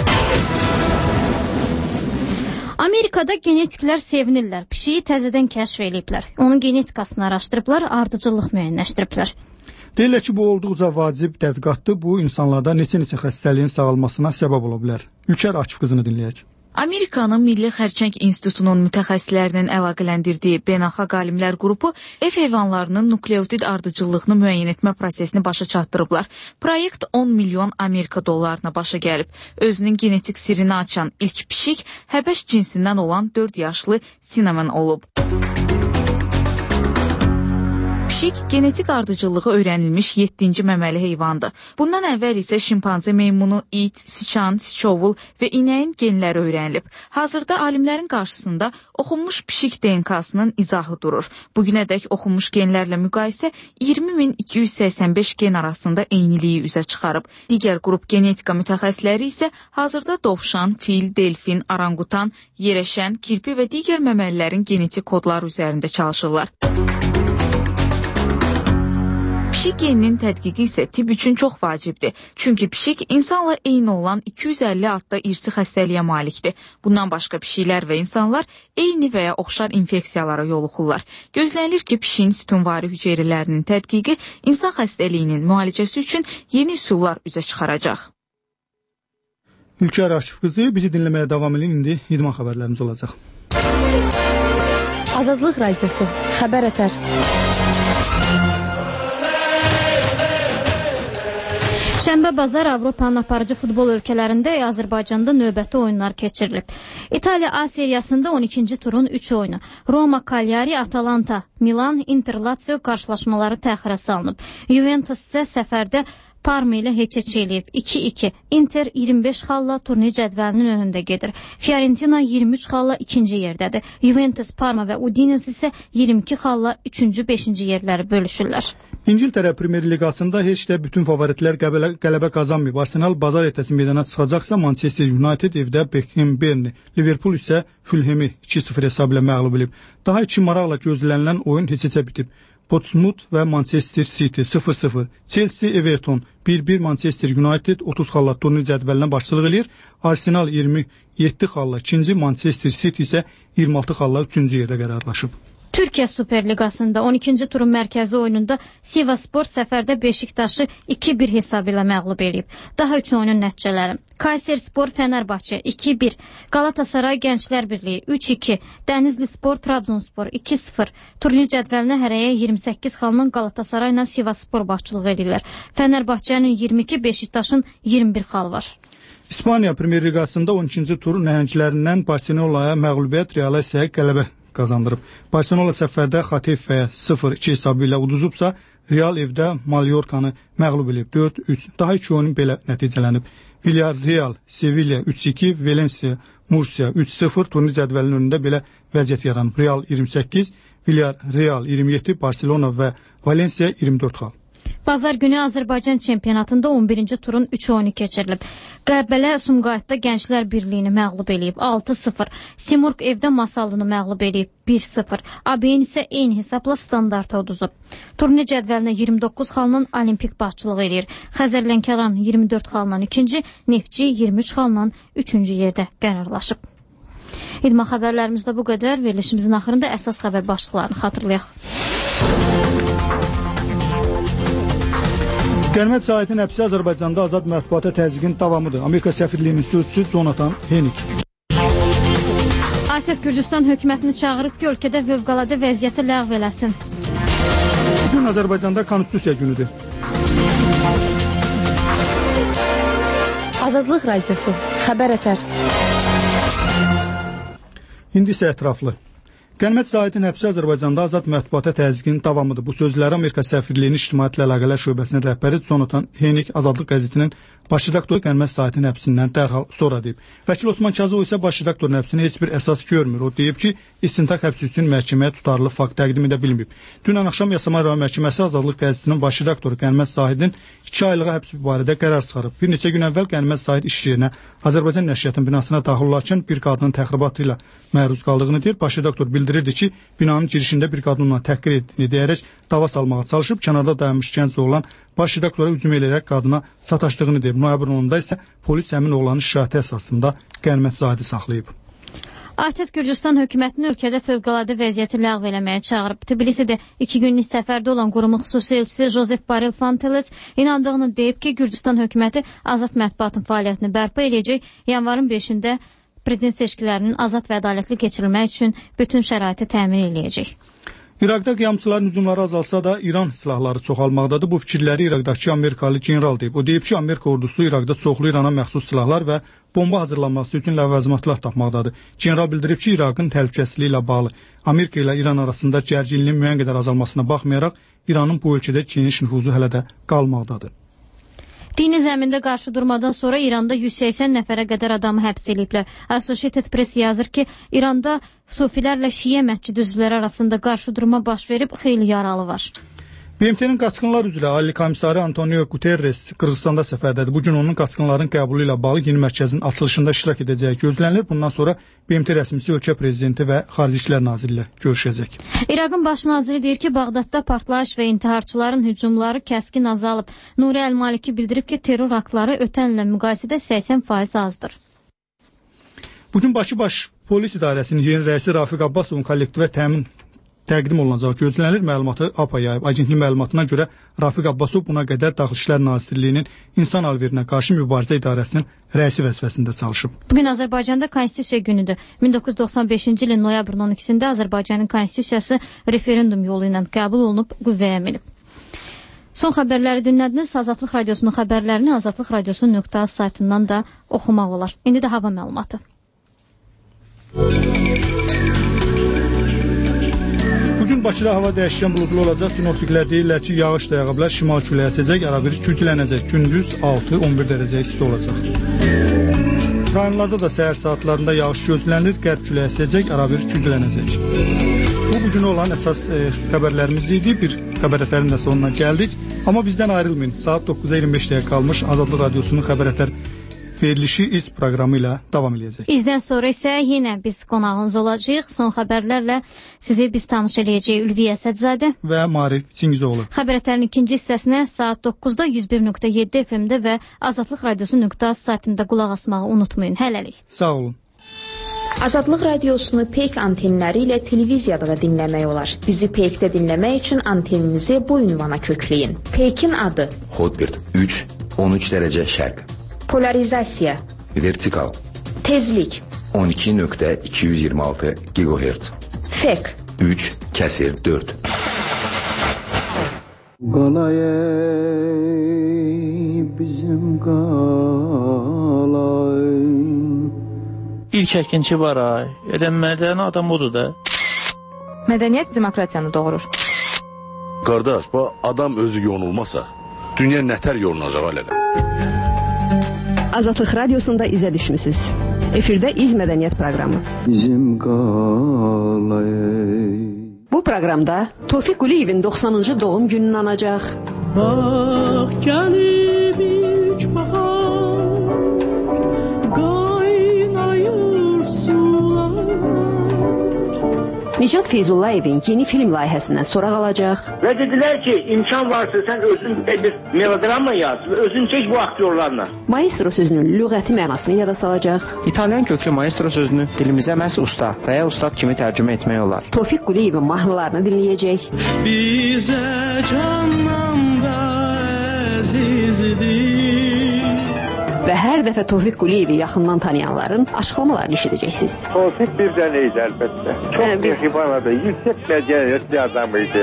Amerikada genetiklər sevinirlər. Pişiyi təzədən kəşf ediblər. Onun genetikasını araşdırıblar, ardıcıllıq müəyyənləşdiriblər. Deyirlər ki, bu olduqca vacib tədqiqatdır. Bu insanlarda neçə-neçə xəstəliyin sağalmasına səbəb ola bilər. Ülkər Akif qızını dinləyək. Amerikanın Milli Xərçəng İnstitutunun mütəxəssislərinin əlaqələndirdiyi beynəlxalq alimlər qrupu ev heyvanlarının nukleotid ardıcıllığını müəyyən etmə prosesini başa çatdırıblar. Proyekt on milyon Amerika dollarına başa gəlib. Özünün genetik sirrini açan ilk pişik Həbəş cinsindən olan dörd yaşlı Cinnamon olub. Pişik genetik ardıcıllığı öyrənilmiş yeddinci məməli heyvandır. Bundan əvvəl isə şimpanze meymunu, it, siçan, siçovul və inəyin genləri öyrənilib. Hazırda alimlərin qarşısında oxunmuş pişik D N K-sının izahı durur. Bugünədək oxunmuş genlərlə müqayisə iyirmi min iki yüz səksən beş gen arasında eyniliyi üzə çıxarıb. Digər qrup genetika mütəxəssisləri isə hazırda dovşan, fil, delfin, orangutan, yerəşən, kirpi və digər məməlilərin genetik kodları üzərində çalışırlar. Pişik geninin tədqiqi isə tibb üçün çox vacibdir. Çünki pişik insanla eyni olan iki yüz əlli adda irsi xəstəliyə malikdir. Bundan başqa pişiklər və insanlar eyni və ya oxşar infeksiyalara yoluxurlar. Gözlənilir ki, pişiyin sütunvari hüceyrələrinin tədqiqi insan xəstəliyinin müalicəsi üçün yeni üsullar üzə çıxaracaq. Ülkər Akif qızı, bizi dinləməyə davam edin. İndi idman xəbərlərimiz olacaq. Azadlıq Radiosu, xəbər ətər. Şənbə bazar Avropanın aparıcı futbol ölkələrində Azərbaycanda növbəti oyunlar keçirilib. İtaliya A seriyasında on ikinci turun üç oyunu. Roma, Cagliari, Atalanta, Milan, Inter, Lazio qarşılaşmaları təxirə salınıb. Juventus isə səfərdə Parma ilə heç-heç eləyib. iki iki. Inter iyirmi beş xalla turnir cədvəlinin önündə gedir. Fiorentina iyirmi üç xalla ikinci yerdədir. Juventus, Parma və Udinese isə iyirmi iki xalla üçüncü, beşinci yerləri bölüşürlər. İngiltərə Premier Liqasında heç də bütün favoritlər qəbələ, qələbə qazanmayıb. Arsenal bazar ertəsi meydana çıxacaqsa Manchester United evdə Beckham-Burnley, Liverpool isə Fulhamı iki sıfır hesab ilə məğlub edib. Daha iki maraqla gözlənilən oyun heç-heçə bitib. Portsmouth və Manchester City sıfır sıfır, Chelsea, Everton bir bir, Manchester United otuz xalla turnir cədvəlinə başçılıq edir. Arsenal iyirmi yeddi xalla ikinci, Manchester City isə iyirmi altı xalla üçüncü yerdə qərarlaşıb. Türkiyə Superliqasında on ikinci turun mərkəzi oyununda Sivasspor səfərdə Beşiktaşı iki bir hesabı ilə məğlub edib. Daha üç oyunun nəticələri: Kayserispor Fenerbahçe iki bir, Galatasaray Gənclər Birliyi üç iki, Denizli Spor Trabzonspor iki sıfır. Turnir cədvəlinə hərəyə iyirmi səkkiz xalla Galatasaray ilə Sivasspor başçılıq edirlər. Fenerbahçe'nin iyirmi iki, Beşiktaşın iyirmi bir xal var. İspaniya Premier Liqasında on ikinci tur nəhənglərindən Barcelona'ya məğlubiyyət, Real isə qələbə qazandırıb. Barcelona səfərdə Xatifəyə sıfır iki hesabı ilə uduzubsa, Real evdə Mallorcanı məğlub edib dörd üç. Daha iki oyun belə nəticələnib. Villarreal, Sevilla üç iki, Valencia, Murcia üç sıfır. Turnir cədvəlinin önündə belə vəziyyət yaranıb. Real iyirmi səkkiz, Villarreal iyirmi yeddi, Barcelona və Valencia iyirmi dörd xal. Bazar günü Azərbaycan çempionatında on birinci turun üç oyunu keçirilib. Qəbələ Sumqayıtda Gənclər Birliyini məğlub edib altı sıfır. Simurq evdə Masallını məğlub edib bir sıfır. A B N isə eyni hesabla standarta uduzub. Turnir cədvəlinə iyirmi doqquz xalla Olimpik başçılıq edir. Xəzər Lənkəran iyirmi dörd xalla ikinci, Neftçi iyirmi üç xalla üçüncü yerdə qərarlaşıb. İdman xəbərlərimizdə bu qədər. Verilişimizin axırında əsas xəbər başlıqlarını xatırlayaq. Qənimət Zahidin həbsi Azərbaycanda azad mətbuata təzyiqin davamıdır. Amerika səfirliyinin sözçüsü Jonathan Henik. A T E T Gürcüstan hökumətini çağırıb ki, ölkədə fövqəladə vəziyyəti ləğv eləsin. Bugün Azərbaycanda Konstitusiya günüdür. Azadlıq Radiosu, xəbər ətər. İndi isə ətraflı. Qənimət Zahidin həbsi Azərbaycanda azad mətbuata təzyiqin davamıdır. Bu sözləri Amerika səfirliyinin ictimaiyyətlə əlaqələr şöbəsinin rəhbəri Jonathan Henik Azadlıq qəzetinin baş redaktoru Qənimət Zahidin həbsindən dərhal sonra deyib. Vəkil Osman Kazımov isə baş redaktorun həbsini heç bir əsas görmür. O deyib ki, istintaq həbsi üçün məhkəməyə tutarlı fakt təqdim edə bilməyib. Dünən axşam Yasamal rayon məhkəməsi Azadlıq qəzetinin baş redaktoru Qənimət Zahidin iki aylığa həbsi barədə qərar çıxarıb. Bir neçə gün əvvəl Qənimət Zahid iş yerinə Azərbaycan nəşriyyatının binasına daxil olarkən bir qadının təxribatı ilə məruz qaldığını deyir. Baş redaktor bildirirdi ki, binanın girişində bir qadınla təhqir etdiyini deyərək dava salmağa çalışıb, kənarda dayanmış gənc oğlan baş redaktora hücum edərək qadına sataşdığını deyib. Noyabrın onunda isə polis həmin oğlanın şikayəti əsasında Qənimət Zahidi saxlayıb. A T E T Gürcüstan hökumətini ölkədə fövqəladə vəziyyəti ləğv eləməyə çağırıb. Tbilisidə iki günlük səfərdə olan qurumun xüsusi elçisi Josef Barel Fonteles inandığını deyib ki, Gürcüstan hökuməti azad mətbuatın fəaliyyətini bərpa edəcək. Yanvarın beşində prezident seçkilərinin azad və ədalətli keçirilmək üçün bütün şəraiti təmin edəcək. İraqda qiyamçıların hücumları azalsa da İran silahları çoxalmaqdadır. Bu fikirləri İraqdakı Amerikalı general deyib. O deyib ki, Amerika ordusu İraqda çoxlu İrana məxsus silahlar və bomba hazırlanması üçün ləvazimatlar tapmaqdadır. General bildirib ki, İraqın təhlükəsizliyi ilə bağlı Amerika ilə İran arasında gərginliyin müəyyən qədər azalmasına baxmayaraq, İranın bu ölkədə geniş nüfuzu hələ də qalmaqdadır. Dini zəmində qarşı durmadan sonra İranda yüz səksən nəfərə qədər adamı həbs ediblər. Associated Press yazır ki, İranda sufilərlə şiə məscid üzvləri arasında qarşı durma baş verib, xeyli yaralı var. B M T-nin qaçqınlar üzrə Ali komissarı Antonio Guterres Qırğızstanda səfərdədir. Bugün onun qaçqınların qəbulu ilə bağlı yeni mərkəzin açılışında iştirak edəcəyi gözlənilir. Bundan sonra B M T rəsmisi ölkə prezidenti və Xarici İşlər naziri ilə görüşəcək. İraqın baş naziri deyir ki, Bağdadda partlayış və intiharçıların hücumları kəskin azalıb. Nuri Əl-Maliki bildirib ki, terror aktları ötən illə müqayisədə səksən faiz azdır. Bugün Bakı Baş Polis İdarəsinin yeni rəisi Rafiq Abbasovun kollektivə təmin təqdim olunacağı gözlənilir. Məlumatı A P A yayıb. Agentlik məlumatına görə Rafiq Abbasov buna qədər Daxili İşlər Nazirliyinin İnsan Alverinə qarşı mübarizə idarəsinin rəisi vəzifəsində çalışıb. Bugün Azərbaycanda Konstitusiya günüdür. min doqquz yüz doxsan beşinci ilin noyabrın on ikisində Azərbaycanın Konstitusiyası referendum yolu ilə qəbul olunub, qüvvəyə minib. Son xəbərləri dinlədiniz. Azadlıq Radiosunun xəbərlərini azadlıq radiosu nöqtə az saytından da oxumaq olar. İndi də hava məlumatı. Bugün Bakıda hava dəyişkən buludlu olacaq. Sinoptiklər deyirlər ki, yağış da yağa bilər, şimal küləyi əsəcək, arabir güclənəcək. Gündüz altı on bir dərəcə isti olacaq. Rayonlarda da səhər saatlarında yağış gözlənilir, qərb küləyi əsəcək, arabir güclənəcək. Bu bugün olan əsas e, xəbərlərimiz idi. Bir xəbər ətərin də sonuna gəldik. Amma bizdən ayrılmayın. Saat doqquza iyirmi beş dəqiqə qalmış Azadlıq Radiosunun xəbər ətər verilişi iz proqramı ilə davam edəcək. İzdən sonra isə yenə biz qonağınız olacağıq. Son xəbərlərlə sizi biz tanış edəcəyik. Ülviyə Sədzadə və Marif Çingizoğlu. Xəbər ətərin ikinci hissəsinə saat doqquzda yüz bir nöqtə yeddi F M-də və azadlıq radiosu nöqtə az saytında qulaq asmağı unutmayın. Hələlik. Sağ olun. Azadlıq radiosunu Peyk antenləri ilə televiziyada da dinləmək olar. Bizi Peykdə dinləmək üçün anteninizi bu ünvana kökləyin. Peykin adı: Hotbird üç on üç dərəcə şərq. Polarizasiya: Vertikal. Tezlik: on iki nöqtə iki yüz iyirmi altı gigahertz. Fek: üç kəsir dörd. Qalay bizim qalay. İlk əkinçi var ay. Elə mədəni adam odur da. Mədəniyyət demokratiyanı doğurur. Qardaş, bu adam özü yonulmasa, dünya nətər yonulacaq alələ? Azadlıq radiosunda izə düşmüsünüz. Efirdə İz Mədəniyyət proqramı. Bizim qalay. Bu proqramda Tofiq Quliyevin doxsanıncı doğum gününü anacaq. Bax gəlib ilk bahar, qaynayır sular. Nicat Feyzullayevin yeni film layihəsindən soraq alacaq. Və dedilər ki, imkan varsa sən özün bir melodrama yaz və özün çək bu aktyorlarla. Maestro sözünün lüğəti mənasını yada salacaq. İtalyan köklü maestro sözünü dilimizə məhz usta və ya ustad kimi tərcümə etmək olar. Tofiq Quliyevin mahnılarını dinləyəcək. Bizə candan da əzizdir. Və hər dəfə Tofiq Quliyevi yaxından tanıyanların açıqlamalarını eşidəcəksiniz. Tofiq bir dənə idi əlbəttə. Çox mehriban adam, yüksək mədəniyyətli adam idi.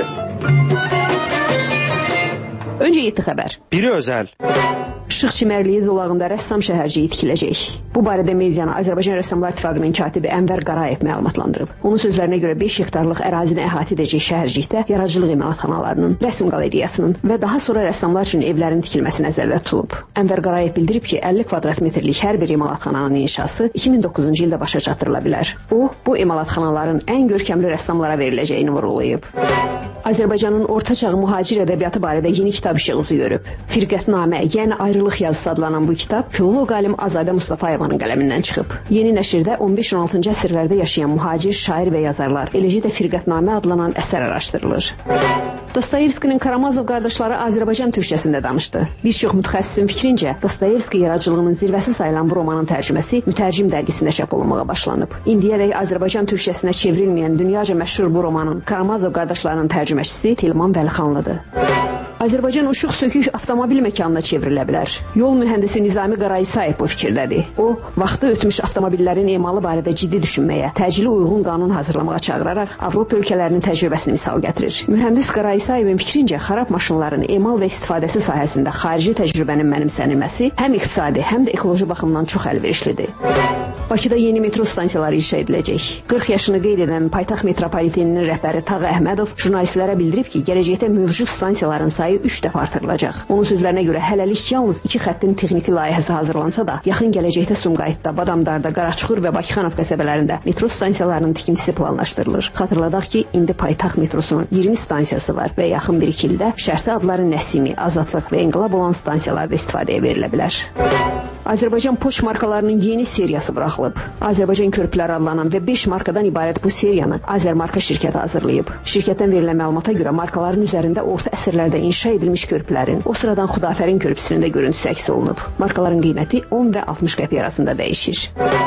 Öncə yeddi xəbər. Biri özəl. Şıx Çimərliyi zolağında rəssam şəhərciyi tikiləcək. Bu barədə medianı Azərbaycan Rəssamlar İttifaqının katibi Ənvər Qarayev məlumatlandırıb. Onun sözlərinə görə beş hektarlıq ərazini əhatə edəcək şəhərcikdə yaradıcılıq emalatxanalarının, rəsm qalereyasının və daha sonra rəssamlar üçün evlərin tikilməsi nəzərdə tutulub. Ənvər Qarayev bildirib ki, əlli kvadrat metrlik hər bir emalatxananın inşası iki min doqquzuncu ildə başa çatdırıla bilər. O, bu emalatxanaların ən görkəmli rəssamlara veriləcəyini vurğulayıb. Azərbaycanın ortaçağ mühacir ədəbiyyatı barədə yeni kitab işi üzü görüb. Firqətnamə, yəni ayrılıq yazısı adlanan bu kitab filoloq alim Azadə Mustafayevanın qələmindən çıxıb. Yeni nəşrdə on beş on altıncı əsrlərdə yaşayan mühacir, şair və yazarlar, eləcə də Firqətnamə adlanan əsər araşdırılır. Dostoyevskinin Karamazov qardaşları Azərbaycan türkçəsində danışdı. Bir çox mütəxəssisin fikrincə, Dostoyevski yaradıcılığının zirvəsi sayılan bu romanın tərcüməsi Mütərcim dərgisində çap olunmağa başlanıb. İndiyədək Azərbaycan türkçəsinə çevrilməyən dünyaca məşhur bu romanın Karamazov qardaşlarının tərcüməçisi Telman Vəlixanlıdır. Azərbaycan uçuq sökük avtomobil məkanına çevrilə bilər. Yol mühəndisi Nizami Qarayisayev bu fikirdədir. O, vaxtı ötmüş avtomobillərin emalı barədə ciddi düşünməyə, təcili uyğun qanun hazırlamağa çağıraraq Avropa ölkələrinin təcrübəsini misal gətirir. Mühəndis Qarayisayevin fikrincə xarab maşınların emal və istifadəsi sahəsində xarici təcrübənin mənimsənilməsi həm iqtisadi, həm də ekoloji baxımdan çox əlverişlidir. Bakıda yeni metro stansiyaları inşa ediləcək. qırx yaşını qeyd edən paytaxt metropoliteninin rəhbəri Tağı Əhmədov jurnalistlərə bildirib ki, gələcəkdə mövcud stansiyaların sayı üç dəfə artırılacaq. Onun sözlərinə görə hələlik yalnız iki xəttin texniki layihəsi hazırlansa da, yaxın gələcəkdə Sumqayıtda, Badamdarda, Qaraçuxur və Bakıxanov qəsəbələrində metro stansiyalarının tikintisi planlaşdırılır. Xatırladaq ki, indi paytaxt metrosunun iyirmi stansiyası var və yaxın bir iki ildə şərti adları Nəsimi, Azadlıq və İnqilab olan stansiyalarda istifadəyə verilə bilər. Azərbaycan poçt markalarının yeni seriyası buraxılıb. Azərbaycan körpüləri adlanan və beş markadan ibarət bu seriyanı Azərmarka şirkəti hazırlayıb. Şirkətdən verilən məlumata görə markaların üzərində orta əsrlərdə inşa edilmiş körpülərin, o sıradan Xudafərin körpüsünün də görüntüsü əks olunub. Markaların qiyməti on və altmış qəpik arasında dəyişir.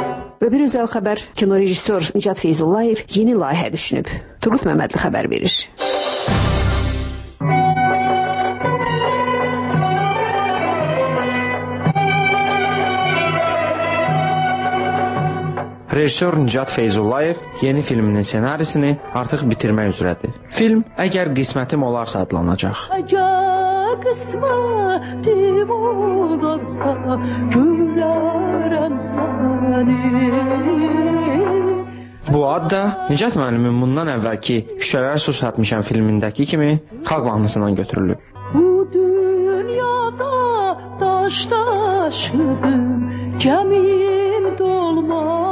Və bir özəl xəbər, kino rejissor Nicat Feyzullayev yeni layihə düşünüb. Turgut Məmmədli xəbər verir. Rejissor Nicat Feyzullayev yeni filminin ssenarisini artıq bitirmək üzrədir. Film Əgər qismətim olarsa adlanacaq. Əgər qismətim olarsa gülərəm səni. Bu ad da Nicat müəllimin bundan əvvəlki Küçələr su satmışam filmindəki kimi xalq mahnısından götürülüb. Bu dünyada daş daşıdım, gəmim dolmadı.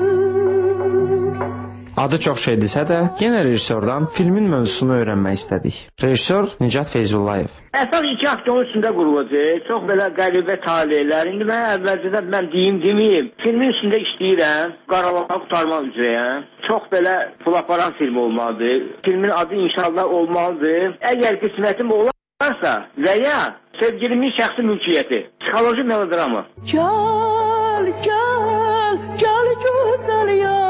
Adı çox şeydirsə də, yenə rejissordan filmin mövzusunu öyrənmək istədik. Rejissor Nicat Feyzullayev. Əsas iki aktyorun üstündə qurulacaq. Çox belə qəribə taleylər. İndi mən əvvəlcədən mən deyim, deməyim. Filmin üstündə işləyirəm. Qaralamaq qurtarmaq üzrəyəm. Çox belə pul aparan film olmalıdır. Filmin adı inşallah olmalıdır. Əgər qismətim olarsa və ya sevgilimin şəxsi mülkiyyəti. Psixoloji melodramı. Gəl, gəl, gəl gözəl ya.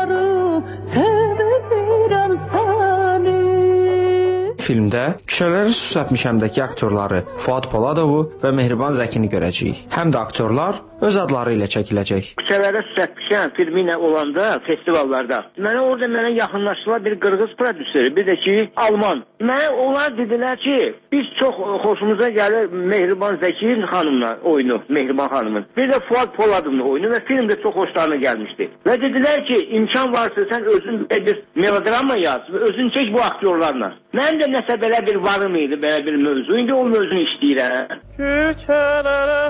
filmdə Küçələrə Susatmışamdakı aktyorları Fuad Poladovu və Mehriban Zəkini görəcəyik. Həm də aktyorlar öz adları ilə çəkiləcək. Küçələrə Susatmışam filmi ilə olanda festivallarda mənə orada mənə yaxınlaşdılar bir qırğız prodüseri, bir də ki Alman. Mənə onlar dedilər ki, biz çox xoşumuza gəlir Mehriban Zəkiyin xanımla oyunu, Mehriban xanımın. Bir də Fuad Poladovun oyunu və film də çox xoşlarına gəlmişdi. Və dedilər ki, imkan varsa sən özün bir melodrama yaz və özün çək bu aktyorlarla. Mən də nəsə belə bir varım idi, belə bir mövzu. İndi o mövzunu işləyirəm. Küçələrə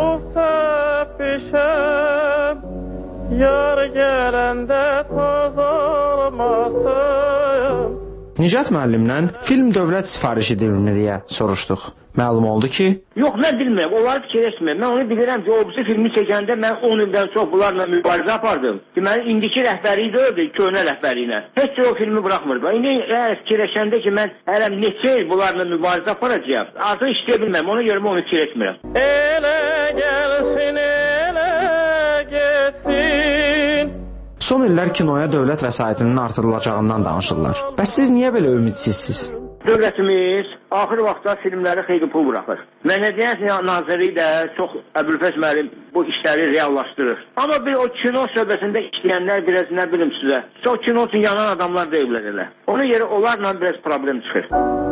susatmışam, yar gələndə toz olmasın. Nicat müəllimdən film dövlət sifarişi edilmi deyə soruşduq. Məlum oldu ki... Yox, mən bilmirəm, onları fikirləşmirəm. Mən onu bilirəm ki, o birisi filmi çəkəndə mən on ildən çox bunlarla mübarizə apardım. Deməli, indiki rəhbəri də öldü, köhnə rəhbəri ilə. Heç o filmi buraxmırdı. İndi əgər fikirləşəndə ki, mən hələm neçə il bunlarla mübarizə aparacağım, artıq işləyə bilməm, ona görə onu fikirləşmirəm. Elə gəlsin, elə getsin. Son illər kinoya dövlət vəsaitinin artırılacağından danışırlar. Bəs siz niyə belə ümidsizsiniz? Dövlətimiz axır vaxtda filmləri xeyli pul buraxır. Mədəniyyət Naziri də çox Əbülfəz müəllim bu işləri reallaşdırır. Amma bir o kino şöbəsində işləyənlər biraz nə bilim sizə, çox kino üçün yanan adamlar deyiblər elə. Ona görə onlarla biraz problem çıxır.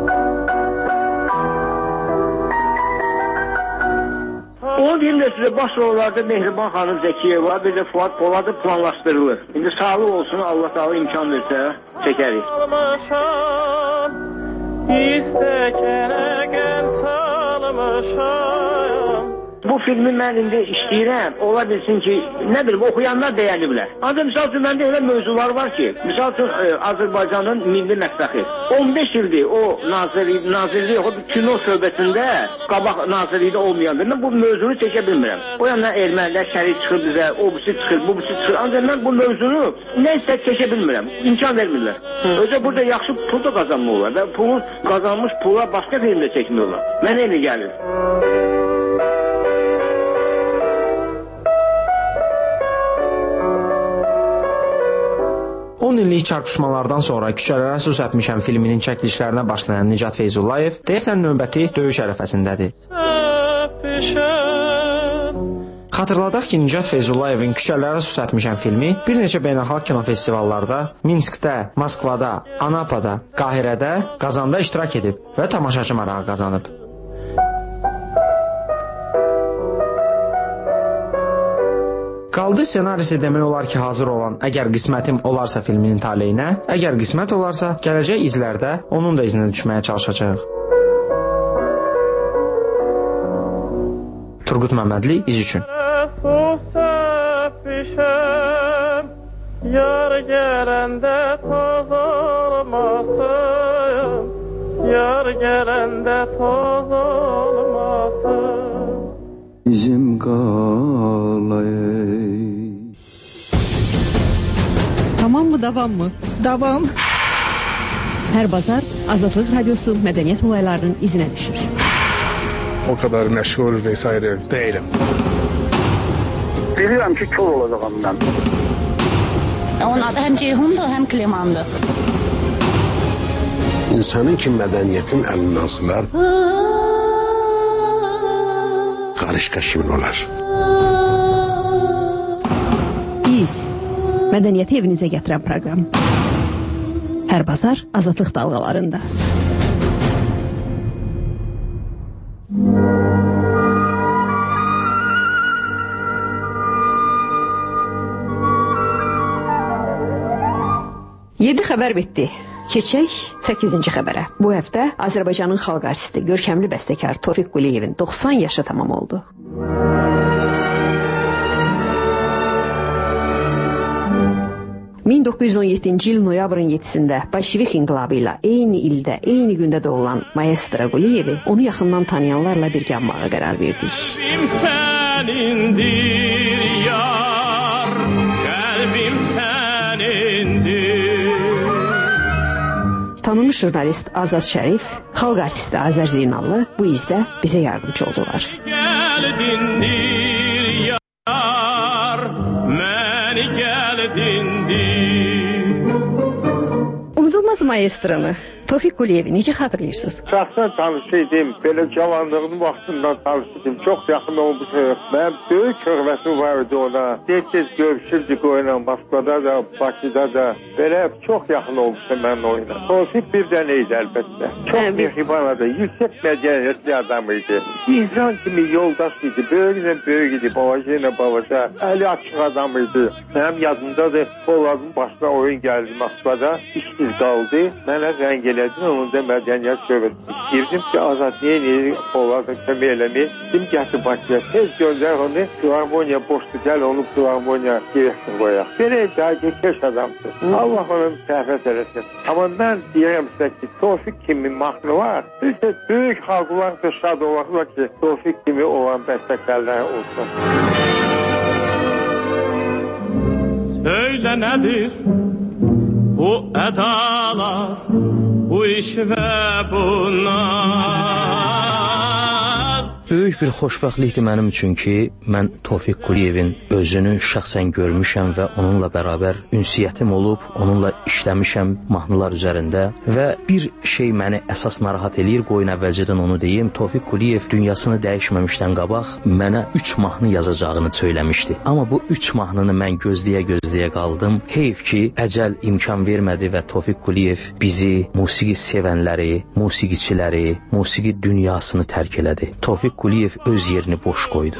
Onu deyim də sizə, baş rollarda Mehriban xanım Zəkiyeva, bir də Fuad Poladov planlaşdırılır. İndi sağlıq olsun, Allah sağlıq imkan versə, çəkərik. İstəkənə gəl çalmışam. Bu filmi mən indi işləyirəm, ola bilsin ki, nə bilim, oxuyanlar bəyəniblər. Ancaq misal üçün, məndə elə mövzular var ki, misal üçün Azərbaycanın milli mətbəxi. on beş ildir o nazirlik, nazirlik yox, kino şöbəsində qabaq nazirlikdə olmayanda mən bu mövzunu çəkə bilmirəm. O yandan ermənilər şərik çıxır bizə, o birisi çıxır, bu birisi çıxır. Ancaq mən bu mövzunu nəysə çəkə bilmirəm, imkan vermirlər. Özə burada yaxşı pul da qazanmaq olar və pulun qazanmış pula başqa filmdə çəkmiyorlar. Mənə elə gəlir. on illik çarpışmalardan sonra Küçələrə Susatmışam filminin çəkilişlərinə başlayan Nicat Feyzullayev deyəsən növbəti döyüş ərəfəsindədir. Xatırladaq ki, Nicat Feyzullayevin Küçələrə Susatmışam filmi bir neçə beynəlxalq kinofestivallarda Minskdə, Moskvada, Anapada, Qahirədə, Qazanda iştirak edib və tamaşaçı marağı qazanıb. Qaldı senarisi demək olar ki, hazır olan Əgər qismətim olarsa filminin taleyinə, əgər qismət olarsa, gələcək izlərdə onun da izinə düşməyə çalışacaq. Turqut Məmmədli, İz üçün. Yar gələndə toz olmasın, yar gələndə toz olmasın. Bizim qalayı. Tamam mı, davam mı? Davam. Hər bazar Azadlıq Radiosu mədəniyyət olaylarının izinə düşür. O kadar məşğul vesaire değilim. Bilirəm ki, kör olacağım mən. Onun adı həm Ceyhundur, həm Klimandır. İnsanın ki, mədəniyyətin əlindən sınar, qarışqa kimin olar? Biz mədəniyyəti evinizə gətirən proqram. Hər bazar Azadlıq dalğalarında. yedi xəbər bitdi. Keçək səkkizinci xəbərə. Bu həftə Azərbaycanın xalq artisti, görkəmli bəstəkar Tofiq Quliyevin doxsan yaşı tamam oldu. min doqquz yüz on yeddinci il noyabrın yeddisində Bolşevik inqilabı ilə eyni ildə, eyni gündə doğulan Maestro Quliyevi onu yaxından tanıyanlarla birgə anmağa qərar verdik. Qəlbim sənindir yar, qəlbim sənindir. Tanınmış jurnalist Azad Şərif, xalq artisti Azər Zeynallı bu izdə bizə yardımcı oldular. Gəldindir yar, məni gəldindir. Unudulmaz maestranı Tofiq Quliyevi necə xatırlayırsınız? Şəxsən tanış idim, belə cavanlığının vaxtından tanış idim, çox yaxın olmuşuq. Mənim böyük hörmətim var idi ona. Tez-tez görüşürdük oyla, Moskvada da, Bakıda da. Belə çox yaxın olmuşum mən oyla. Tofiq bir dənə idi əlbəttə. Çox mehriban adam, yüksək mədəniyyətli adam idi. İnsan kimi yoldaş idi, böyüklə böyük idi, babaca ilə babaca. Əli açıq adam idi. Mənim yadımdadır, Poladın başına oyun gəldi Moskvada, işsiz qaldı. Mənə zəng elədi, onun da mədəniyyət söhbətini istəyirdim ki, Azad niyə Poladın kömək eləmir? Kim gətir Bakıya, tez göndər onu, filarmoniya boşdur, gəl onu filarmoniya direksin qoyaq. Belə daha geçmiş adamdır. Allah ona mütəfət eləsin. Amma mən deyirəm sizə ki, Tofiq kimi mahnı var. Biz də böyük xalqlar da şad olaqlar ki, Tofiq kimi olan bəstəkarlar olsun. Söylə nədir bu ədalar, bu iş və bu naz? Böyük bir xoşbəxtlikdir mənim üçün ki, mən Tofiq Quliyevin özünü şəxsən görmüşəm və onunla bərabər ünsiyyətim olub, onunla işləmişəm mahnılar üzərində və bir şey məni əsas narahat eləyir, qoyun əvvəlcədən onu deyim, Tofiq Quliyev dünyasını dəyişməmişdən qabaq mənə üç mahnı yazacağını söyləmişdi. Amma bu üç mahnını mən gözləyə-gözləyə qaldım. Heyf ki, əcəl imkan vermədi və Tofiq Quliyev bizi, musiqi sevənləri, musiqiçiləri, musiqi dünyasını tərk elədi. Tofiq Quliyev öz yerini boş qoydu.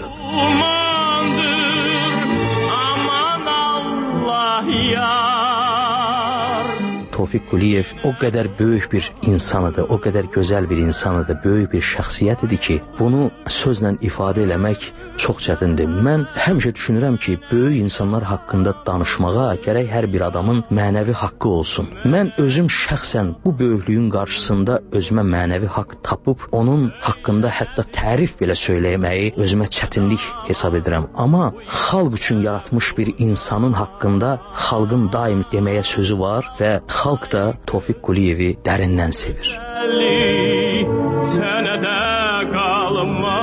Aman Allah yar. Tofiq Quliyev o qədər böyük bir insan idi, o qədər gözəl bir insan idi, böyük bir şəxsiyyət idi ki, bunu sözlə ifadə eləmək çox çətindir. Mən həmişə düşünürəm ki, böyük insanlar haqqında danışmağa gərək hər bir adamın mənəvi haqqı olsun. Mən özüm şəxsən bu böyüklüyün qarşısında özümə mənəvi haqq tapıb, onun haqqında hətta tərif belə söyləməyi özümə çətinlik hesab edirəm. Amma xalq üçün yaratmış bir insanın haqqında xalqın daim deməyə sözü var və xalq da Tofiq Quliyevi dərindən sevir. Sənədə qalma.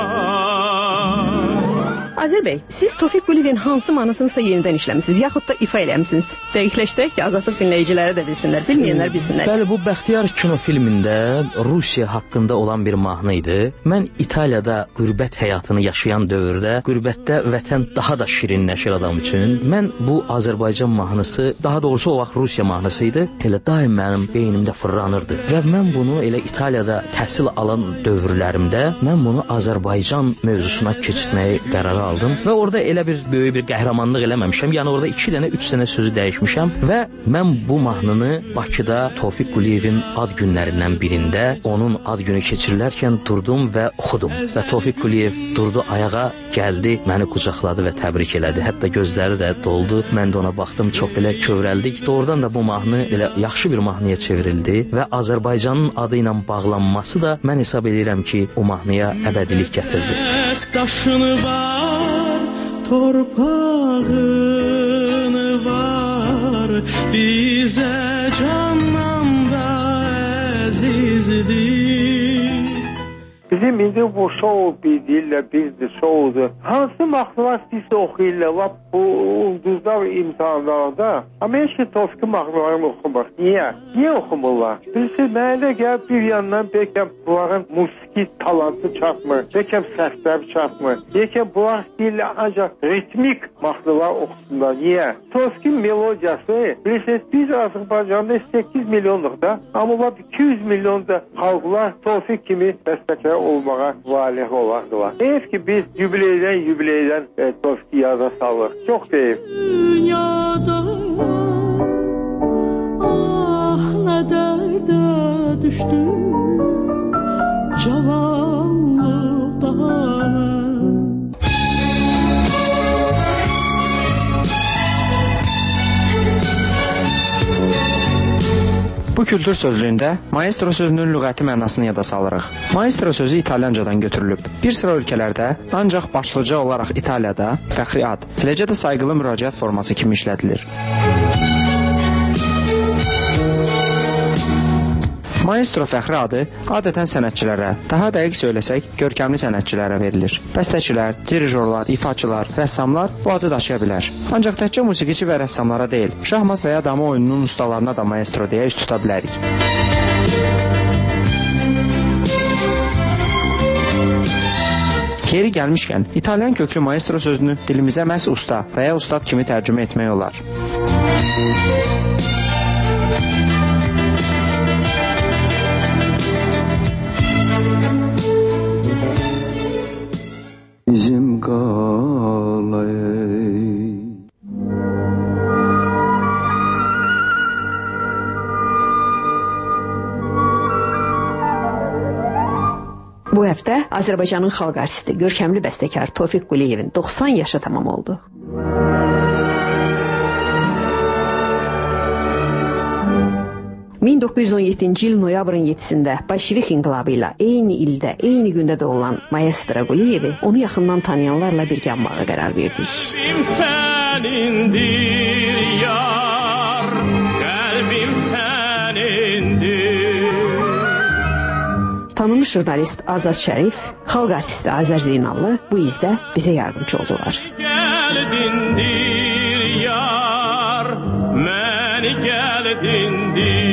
Azər bəy, siz Tofiq Quliyevin hansı mahnısınızsa yenidən işləmisiniz, yaxud da ifa eləmisiniz? Dəqiqləşdirək ki, azadlıq dinləyiciləri də bilsinlər, bilməyənlər bilsinlər. Bəli, bu Bəxtiyar kinofilmində Rusiya haqqında olan bir mahnı idi. Mən İtaliyada qürbət həyatını yaşayan dövrdə, qürbətdə vətən daha da şirinləşir adam üçün. Mən bu Azərbaycan mahnısı, daha doğrusu o vaxt Rusiya mahnısı idi, elə daim mənim beynimdə fırlanırdı. Və mən bunu elə İtaliyada təhsil alan dövrlərimdə, mən bunu Azərbaycan mövzusuna keçirtməyi qərara aldım və orada elə bir böyük bir qəhrəmanlıq eləməmişəm. Yəni orada iki dənə, üç dənə sözü dəyişmişəm və mən bu mahnını Bakıda Tofiq Quliyevin ad günlərindən birində onun ad günü keçirilərkən durdum və oxudum. Və Tofiq Quliyev durdu ayağa, gəldi, məni qucaqladı və təbrik elədi. Hətta gözləri də doldu. Mən də ona baxdım, çox belə kövrəldik. Doğrudan da bu mahnı elə yaxşı bir mahnıya çevrildi və Azərbaycanın adı ilə bağlanması da mən hesab edirəm ki, o mahnıya əbədilik gətirdi. Daşını var, torpağını var, bizə candan da əzizdir. Bizim indi bu şou bildirlə, bizdir, şoudur. Hansı mahnılar sizdə oxuyurlar, bu ulduzlar imtihanlarda? Amma heç ki, Tofiqin mahnılarını oxumur. Niyə? Niyə oxumurlar? Birisi mənə gəl bir yandan bəlkə bunların musiki talantı çatmır, bəlkə səsləri çatmır. Bəlkə bunlar istəyirlər ancaq ritmik mahnılar oxusunlar. Niyə? Tofiqin melodiyası, bilirsiniz, biz Azərbaycanda səkkiz milyonluq da, amma iki yüz milyon da xalqlar Tofiq kimi bəstəkar olmağa valih olardılar. Heyf ki, biz yübileydən yübileydən e, Tofiqi yada salır. Çox deyib. Dünyada ah nə dərdə düşdüm cavanlıqdan. Bu kültür sözlüyündə maestro sözünün lüğəti mənasını yada salırıq. Maestro sözü İtalyancadan götürülüb. Bir sıra ölkələrdə, ancaq başlıca olaraq İtaliyada fəxri ad, eləcə də sayğılı müraciət forması kimi işlədilir. Maestro fəxri adı adətən sənətçilərə, daha dəqiq söyləsək, görkəmli sənətçilərə verilir. Bəstəçilər, dirijorlar, ifaçılar, rəssamlar bu adı daşıya bilər. Ancaq təkcə musiqiçi və rəssamlara deyil, şahmat və ya dama oyununun ustalarına da maestro deyə üst tuta bilərik. Yeri gəlmişkən, İtalyan köklü maestro sözünü dilimizə məhz usta və ya ustad kimi tərcümə etmək olar. Bizim qalay Bu həftə Azərbaycanın xalq artisti, görkəmli bəstəkar Tofiq Quliyevin doxsan yaşı tamam oldu. min doqquz yüz on yeddinci il noyabrın yeddisində Bolşevik inqilabı ilə eyni ildə, eyni gündə doğulan maestro Quliyevi onu yaxından tanıyanlarla birgə anmağa qərar verdik. Qəlbim sənindir yar, qəlbim sənindir. Tanınmış jurnalist Azad Şərif, xalq artisti Azər Zeynallı bu izdə bizə yardımcı oldular. Gəldindir yar, məni gəldindir.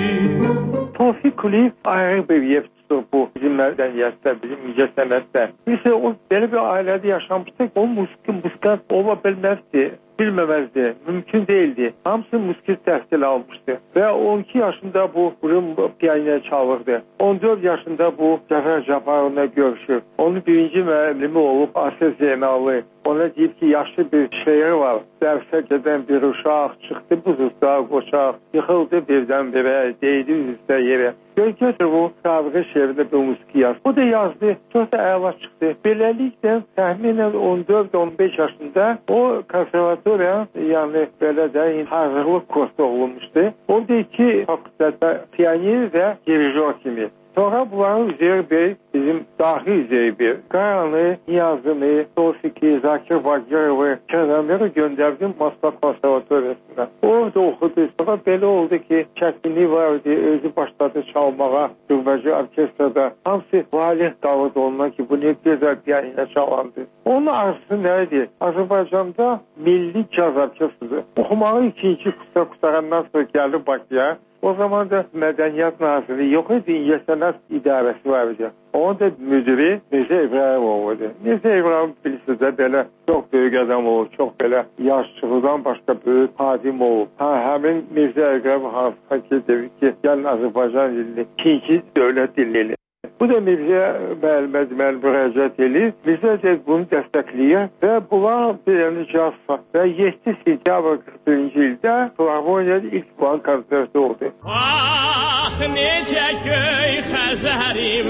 Tofiq Quliyev ayrı bir yer tutur bu bizim mədəniyyətdə, bizim incəsənətdə. Biz o belə bir ailədə yaşamışdıq, o musiqi, musiqat ola bilməzdi, bilməməzdi, mümkün değildi. Hamısı musiqi təhsil almışdı və on iki yaşında bu Rum piyanino çalırdı. on dörd yaşında bu Cəfər Cabbarla görüşür. Onun birinci müəllimi olub Asır Zeynallı. Ona deyib ki, yaxşı bir şeir var. Dərsə gedən bir uşaq çıxdı buzuzda qoçaq, yıxıldı birdən-birə, deydi üz-üstə yerə. Gör götür bu Sabıqı şeirində bir musiqi yaz. O da yazdı, çox da əla çıxdı. Beləliklə təxminən on dörd on beş yaşında o konservatoriya, yəni belə də hazırlıq kursu olunmuşdu. O da iki fakültədə piyanino və dirijor kimi. Sonra bunların üzeri bir, bizim dahi üzeri bir. Qaranı, Niyazını, Tofik'i, Zakir Bagirov'u, Kazanları gönderdim Moskva konservatoriyasına. Orada okudu. Sonra belə oldu ki, çətinliği vardı, özü başladı çalmağa, Türbəcə orkestrada. Hamısı valih davud ondan ki, bu ne güzel piyanino çalandı. Onun arzusu neydi? Azərbaycanda milli caz orkestrası. Okumağı ikinci kısa kutarandan sonra geldi Bakıya. O zaman da Mədəniyyət Naziri yox idi, İncəsənət İdarəsi var idi. Onun da müdiri Mirzə İbrahimov idi. Mirzə İbrahim bilirsiniz də belə çox böyük adam olub, çox belə yaşçılıqdan başqa böyük hadim olub. Ha, həmin Mirzə İbrahim hansısa ki, dedi ki, gəlin Azərbaycan dilini ikinci dövlət dilini. Bu da Mirzə müəllimə deməli müraciət edir. Mirzə də bunu dəstəkləyir və bunlar bir caz və yeddi sentyabr qırx birinci ildə Filarmoniyada ilk bulan konserti oldu. Ah, necə göy xəzərim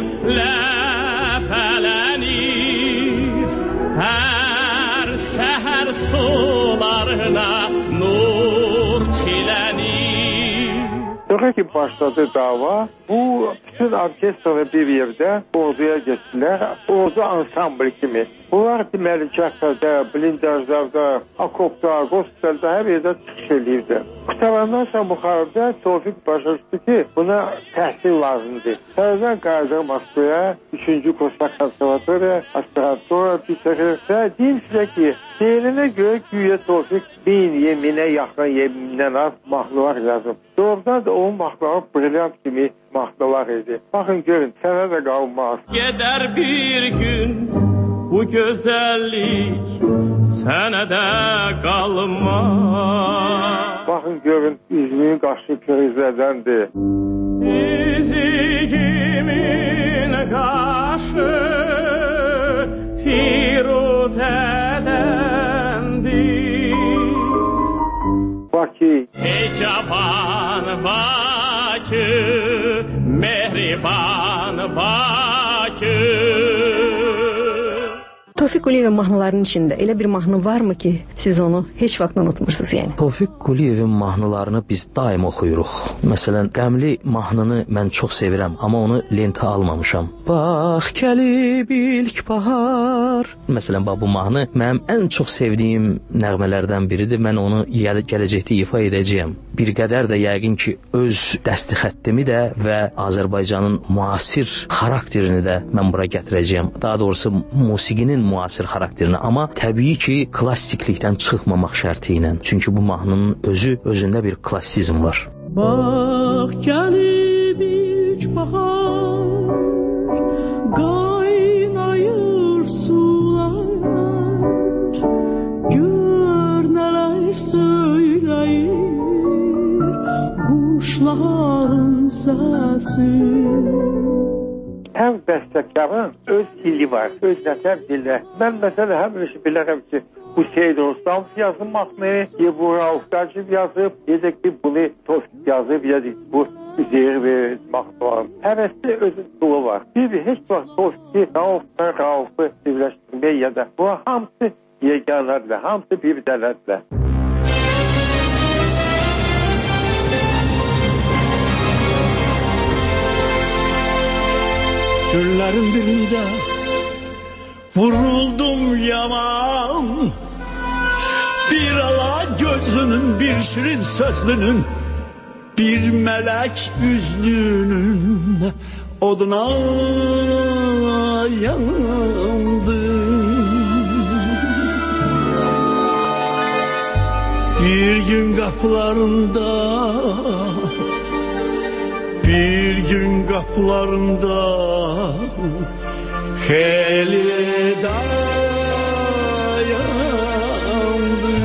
ləpələnir, hər səhər sularına nur çilənir. Sonra ki başladı dava, bu bütün orkestra bir yerdə orduya getdilər, ordu ansambl kimi. Bunlar deməli cəbhədə, blindajlarda, akopda, qospitəldə hər yerdə çıxış edirdi. Qutarandan sonra müxaribdə Tofiq başa düşdü ki, buna təhsil lazımdır. Sərdən qayıdır Moskvaya, üçüncü Kostak konservatoriya, aspirantura bitirir və deyim sizə ki, deyilinə görə güya Tofiq bin yeminə yaxın yemindən az mahnılar yazıb. Doğrudan da o mahnılar brilyant kimi mahnılar idi. Baxın görün, sənə də qalmaz. Gedər bir gün bu gözəllik sənə də qalmaz. Baxın görün, üzümün qaşı pürüzədəndir. Üzümün qaşı firuzədəndir. Bakı. Ey cavan Bakı, mehriban Bakı. Tofiq Quliyevin mahnılarının içində elə bir mahnı varmı ki, siz onu heç vaxt unutmursunuz yəni? Tofiq Quliyevin mahnılarını biz daim oxuyuruq. Məsələn, Qəmli mahnını mən çox sevirəm, amma onu lentə almamışam. Bax, gəlib ilk bahar. Məsələn, bax, bu mahnı mənim ən çox sevdiyim nəğmələrdən biridir. Mən onu gəl gələcəkdə ifa edəcəyəm. Bir qədər də yəqin ki, öz dəsti xəttimi də və Azərbaycanın müasir xarakterini də mən bura gətirəcəyəm. Daha doğrusu musiqinin müasir xarakterini, amma təbii ki, klassiklikdən çıxmamaq şərti ilə. Çünki bu mahnının özü özündə bir klassizm var. Bax, gəlib bahar qaynayır sular gör nələr söyləyir quşların səsi. Hər bəstəkarın öz dili var, öz nətər dili. Mən məsələn həmişə bilirəm ki, bu Seyid Rustam yazılmaqını, ya bu Rauf Qacib yazıb, ya da ki bunu Tofik yazıb, ya da bu Üzeyir və Maxtuan. Həvəsli özün dolu var. Bir heç vaxt Tofik'i, Rauf'la Rauf'u birləşdirmək ya da bu hamısı yeganlardır, hamısı birdələrdir. Günlerin birinde vuruldum yaman, bir ala gözlünün, bir şirin sözlünün, bir melek yüzlünün oduna yandım. Bir gün kapılarında, bir gün kapılarında hele dayandım.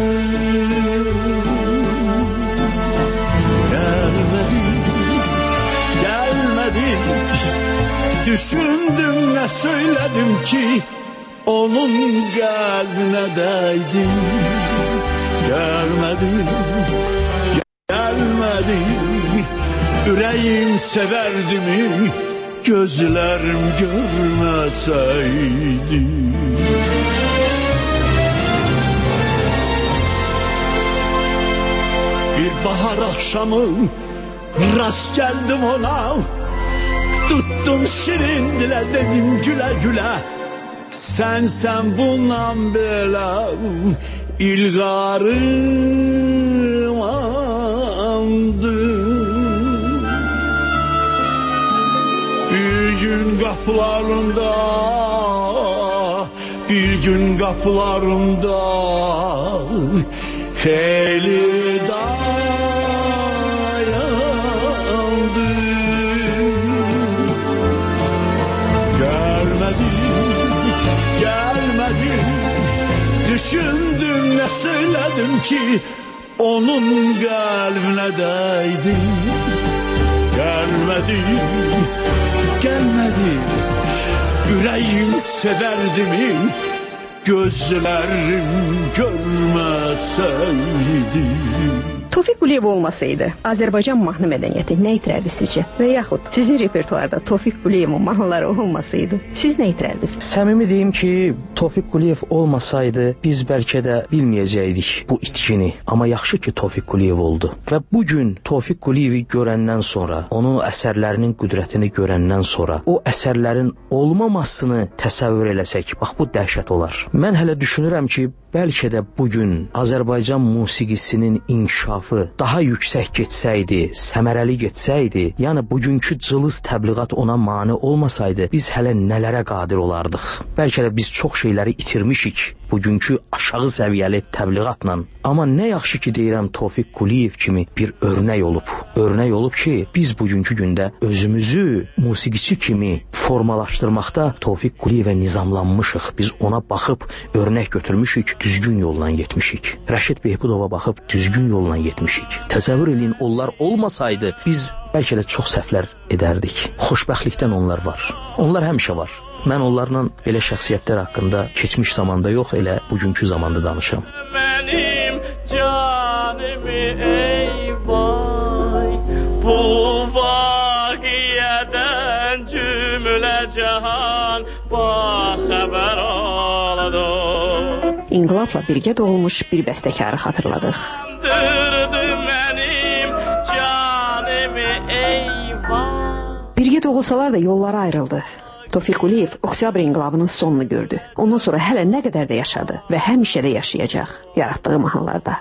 Gelmedin, gelmedin, düşündüm ne söyledim ki onun kalbine değdim. Gelmedin, gelmedin, yüreğim severdi mi, gözlerim görmeseydi. Bir bahar akşamı rast geldim ona, tuttum şirin dile dedim güle güle, sen sen bundan bela ilgarım andın. Bir gün kapılarında, bir gün kapılarında heli dayandı. Gelmedin, gelmedin, düşündüm ne söyledim ki onun kalbine değdim. Gelmedin, gelmedi, yüreğim severdi mi, gözlerim görmeseydi. Tofiq Quliyev olmasaydı, Azərbaycan mahnı mədəniyyəti nə itirərdi sizcə? Və yaxud sizin repertuarda Tofiq Quliyevin mahnıları olmasaydı, siz nə itirərdiniz? Səmimi deyim ki, Tofiq Quliyev olmasaydı, biz bəlkə də bilməyəcəkdik bu itkini. Amma yaxşı ki, Tofiq Quliyev oldu. Və bugün Tofiq Quliyevi görəndən sonra, onun əsərlərinin qüdrətini görəndən sonra, o əsərlərin olmamasını təsəvvür eləsək, bax bu dəhşət olar. Mən hələ düşünürəm ki, bəlkə də bugün Azərbaycan musiqisinin inkişafı daha yüksək getsəydi, səmərəli getsəydi, yəni bugünkü cılız təbliğat ona mane olmasaydı, biz hələ nələrə qadir olardıq. Bəlkə də biz çox şeyləri itirmişik bugünkü aşağı səviyyəli təbliğatla. Amma nə yaxşı ki deyirəm Tofiq Quliyev kimi bir örnək olub. Örnək olub ki, biz bugünkü gündə özümüzü musiqiçi kimi formalaşdırmaqda Tofiq Quliyevə nizamlanmışıq. Biz ona baxıb örnək götürmüşük, düzgün yolla getmişik. Rəşid Behbudova baxıb düzgün yolla getmişik. Təsəvvür eləyin, onlar olmasaydı biz bəlkə də çox səhvlər edərdik. Xoşbəxtlikdən onlar var. Onlar həmişə var. Mən onlarla belə şəxsiyyətlər haqqında keçmiş zamanda yox, elə bugünkü zamanda danışıram. Mənim canımı ey vay, bu vaqiyyədən cümlə cahan baxəbər oldu. İnqilabla birgə doğulmuş bir bəstəkarı xatırladıq. Mənim canımı ey vay. Birgə doğulsalar da yolları ayrıldı. Tofiq Quliyev Oktyabr inqilabının sonunu gördü. Ondan sonra hələ nə qədər də yaşadı və həmişə də yaşayacaq yaratdığı mahnılarda.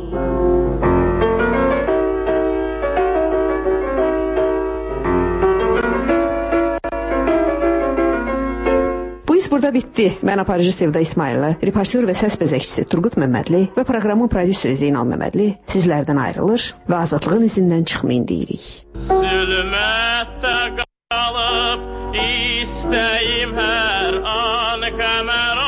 Bu iz burada bitdi. Mən aparıcı Sevda İsmailova, reportyor və səs bəzəkçisi Turqut Məmmədli və proqramın prodüseri Zeynal Məmmədli sizlərdən ayrılır və azadlığın izindən çıxmayın deyirik. qalıb istəyim hər an qəmər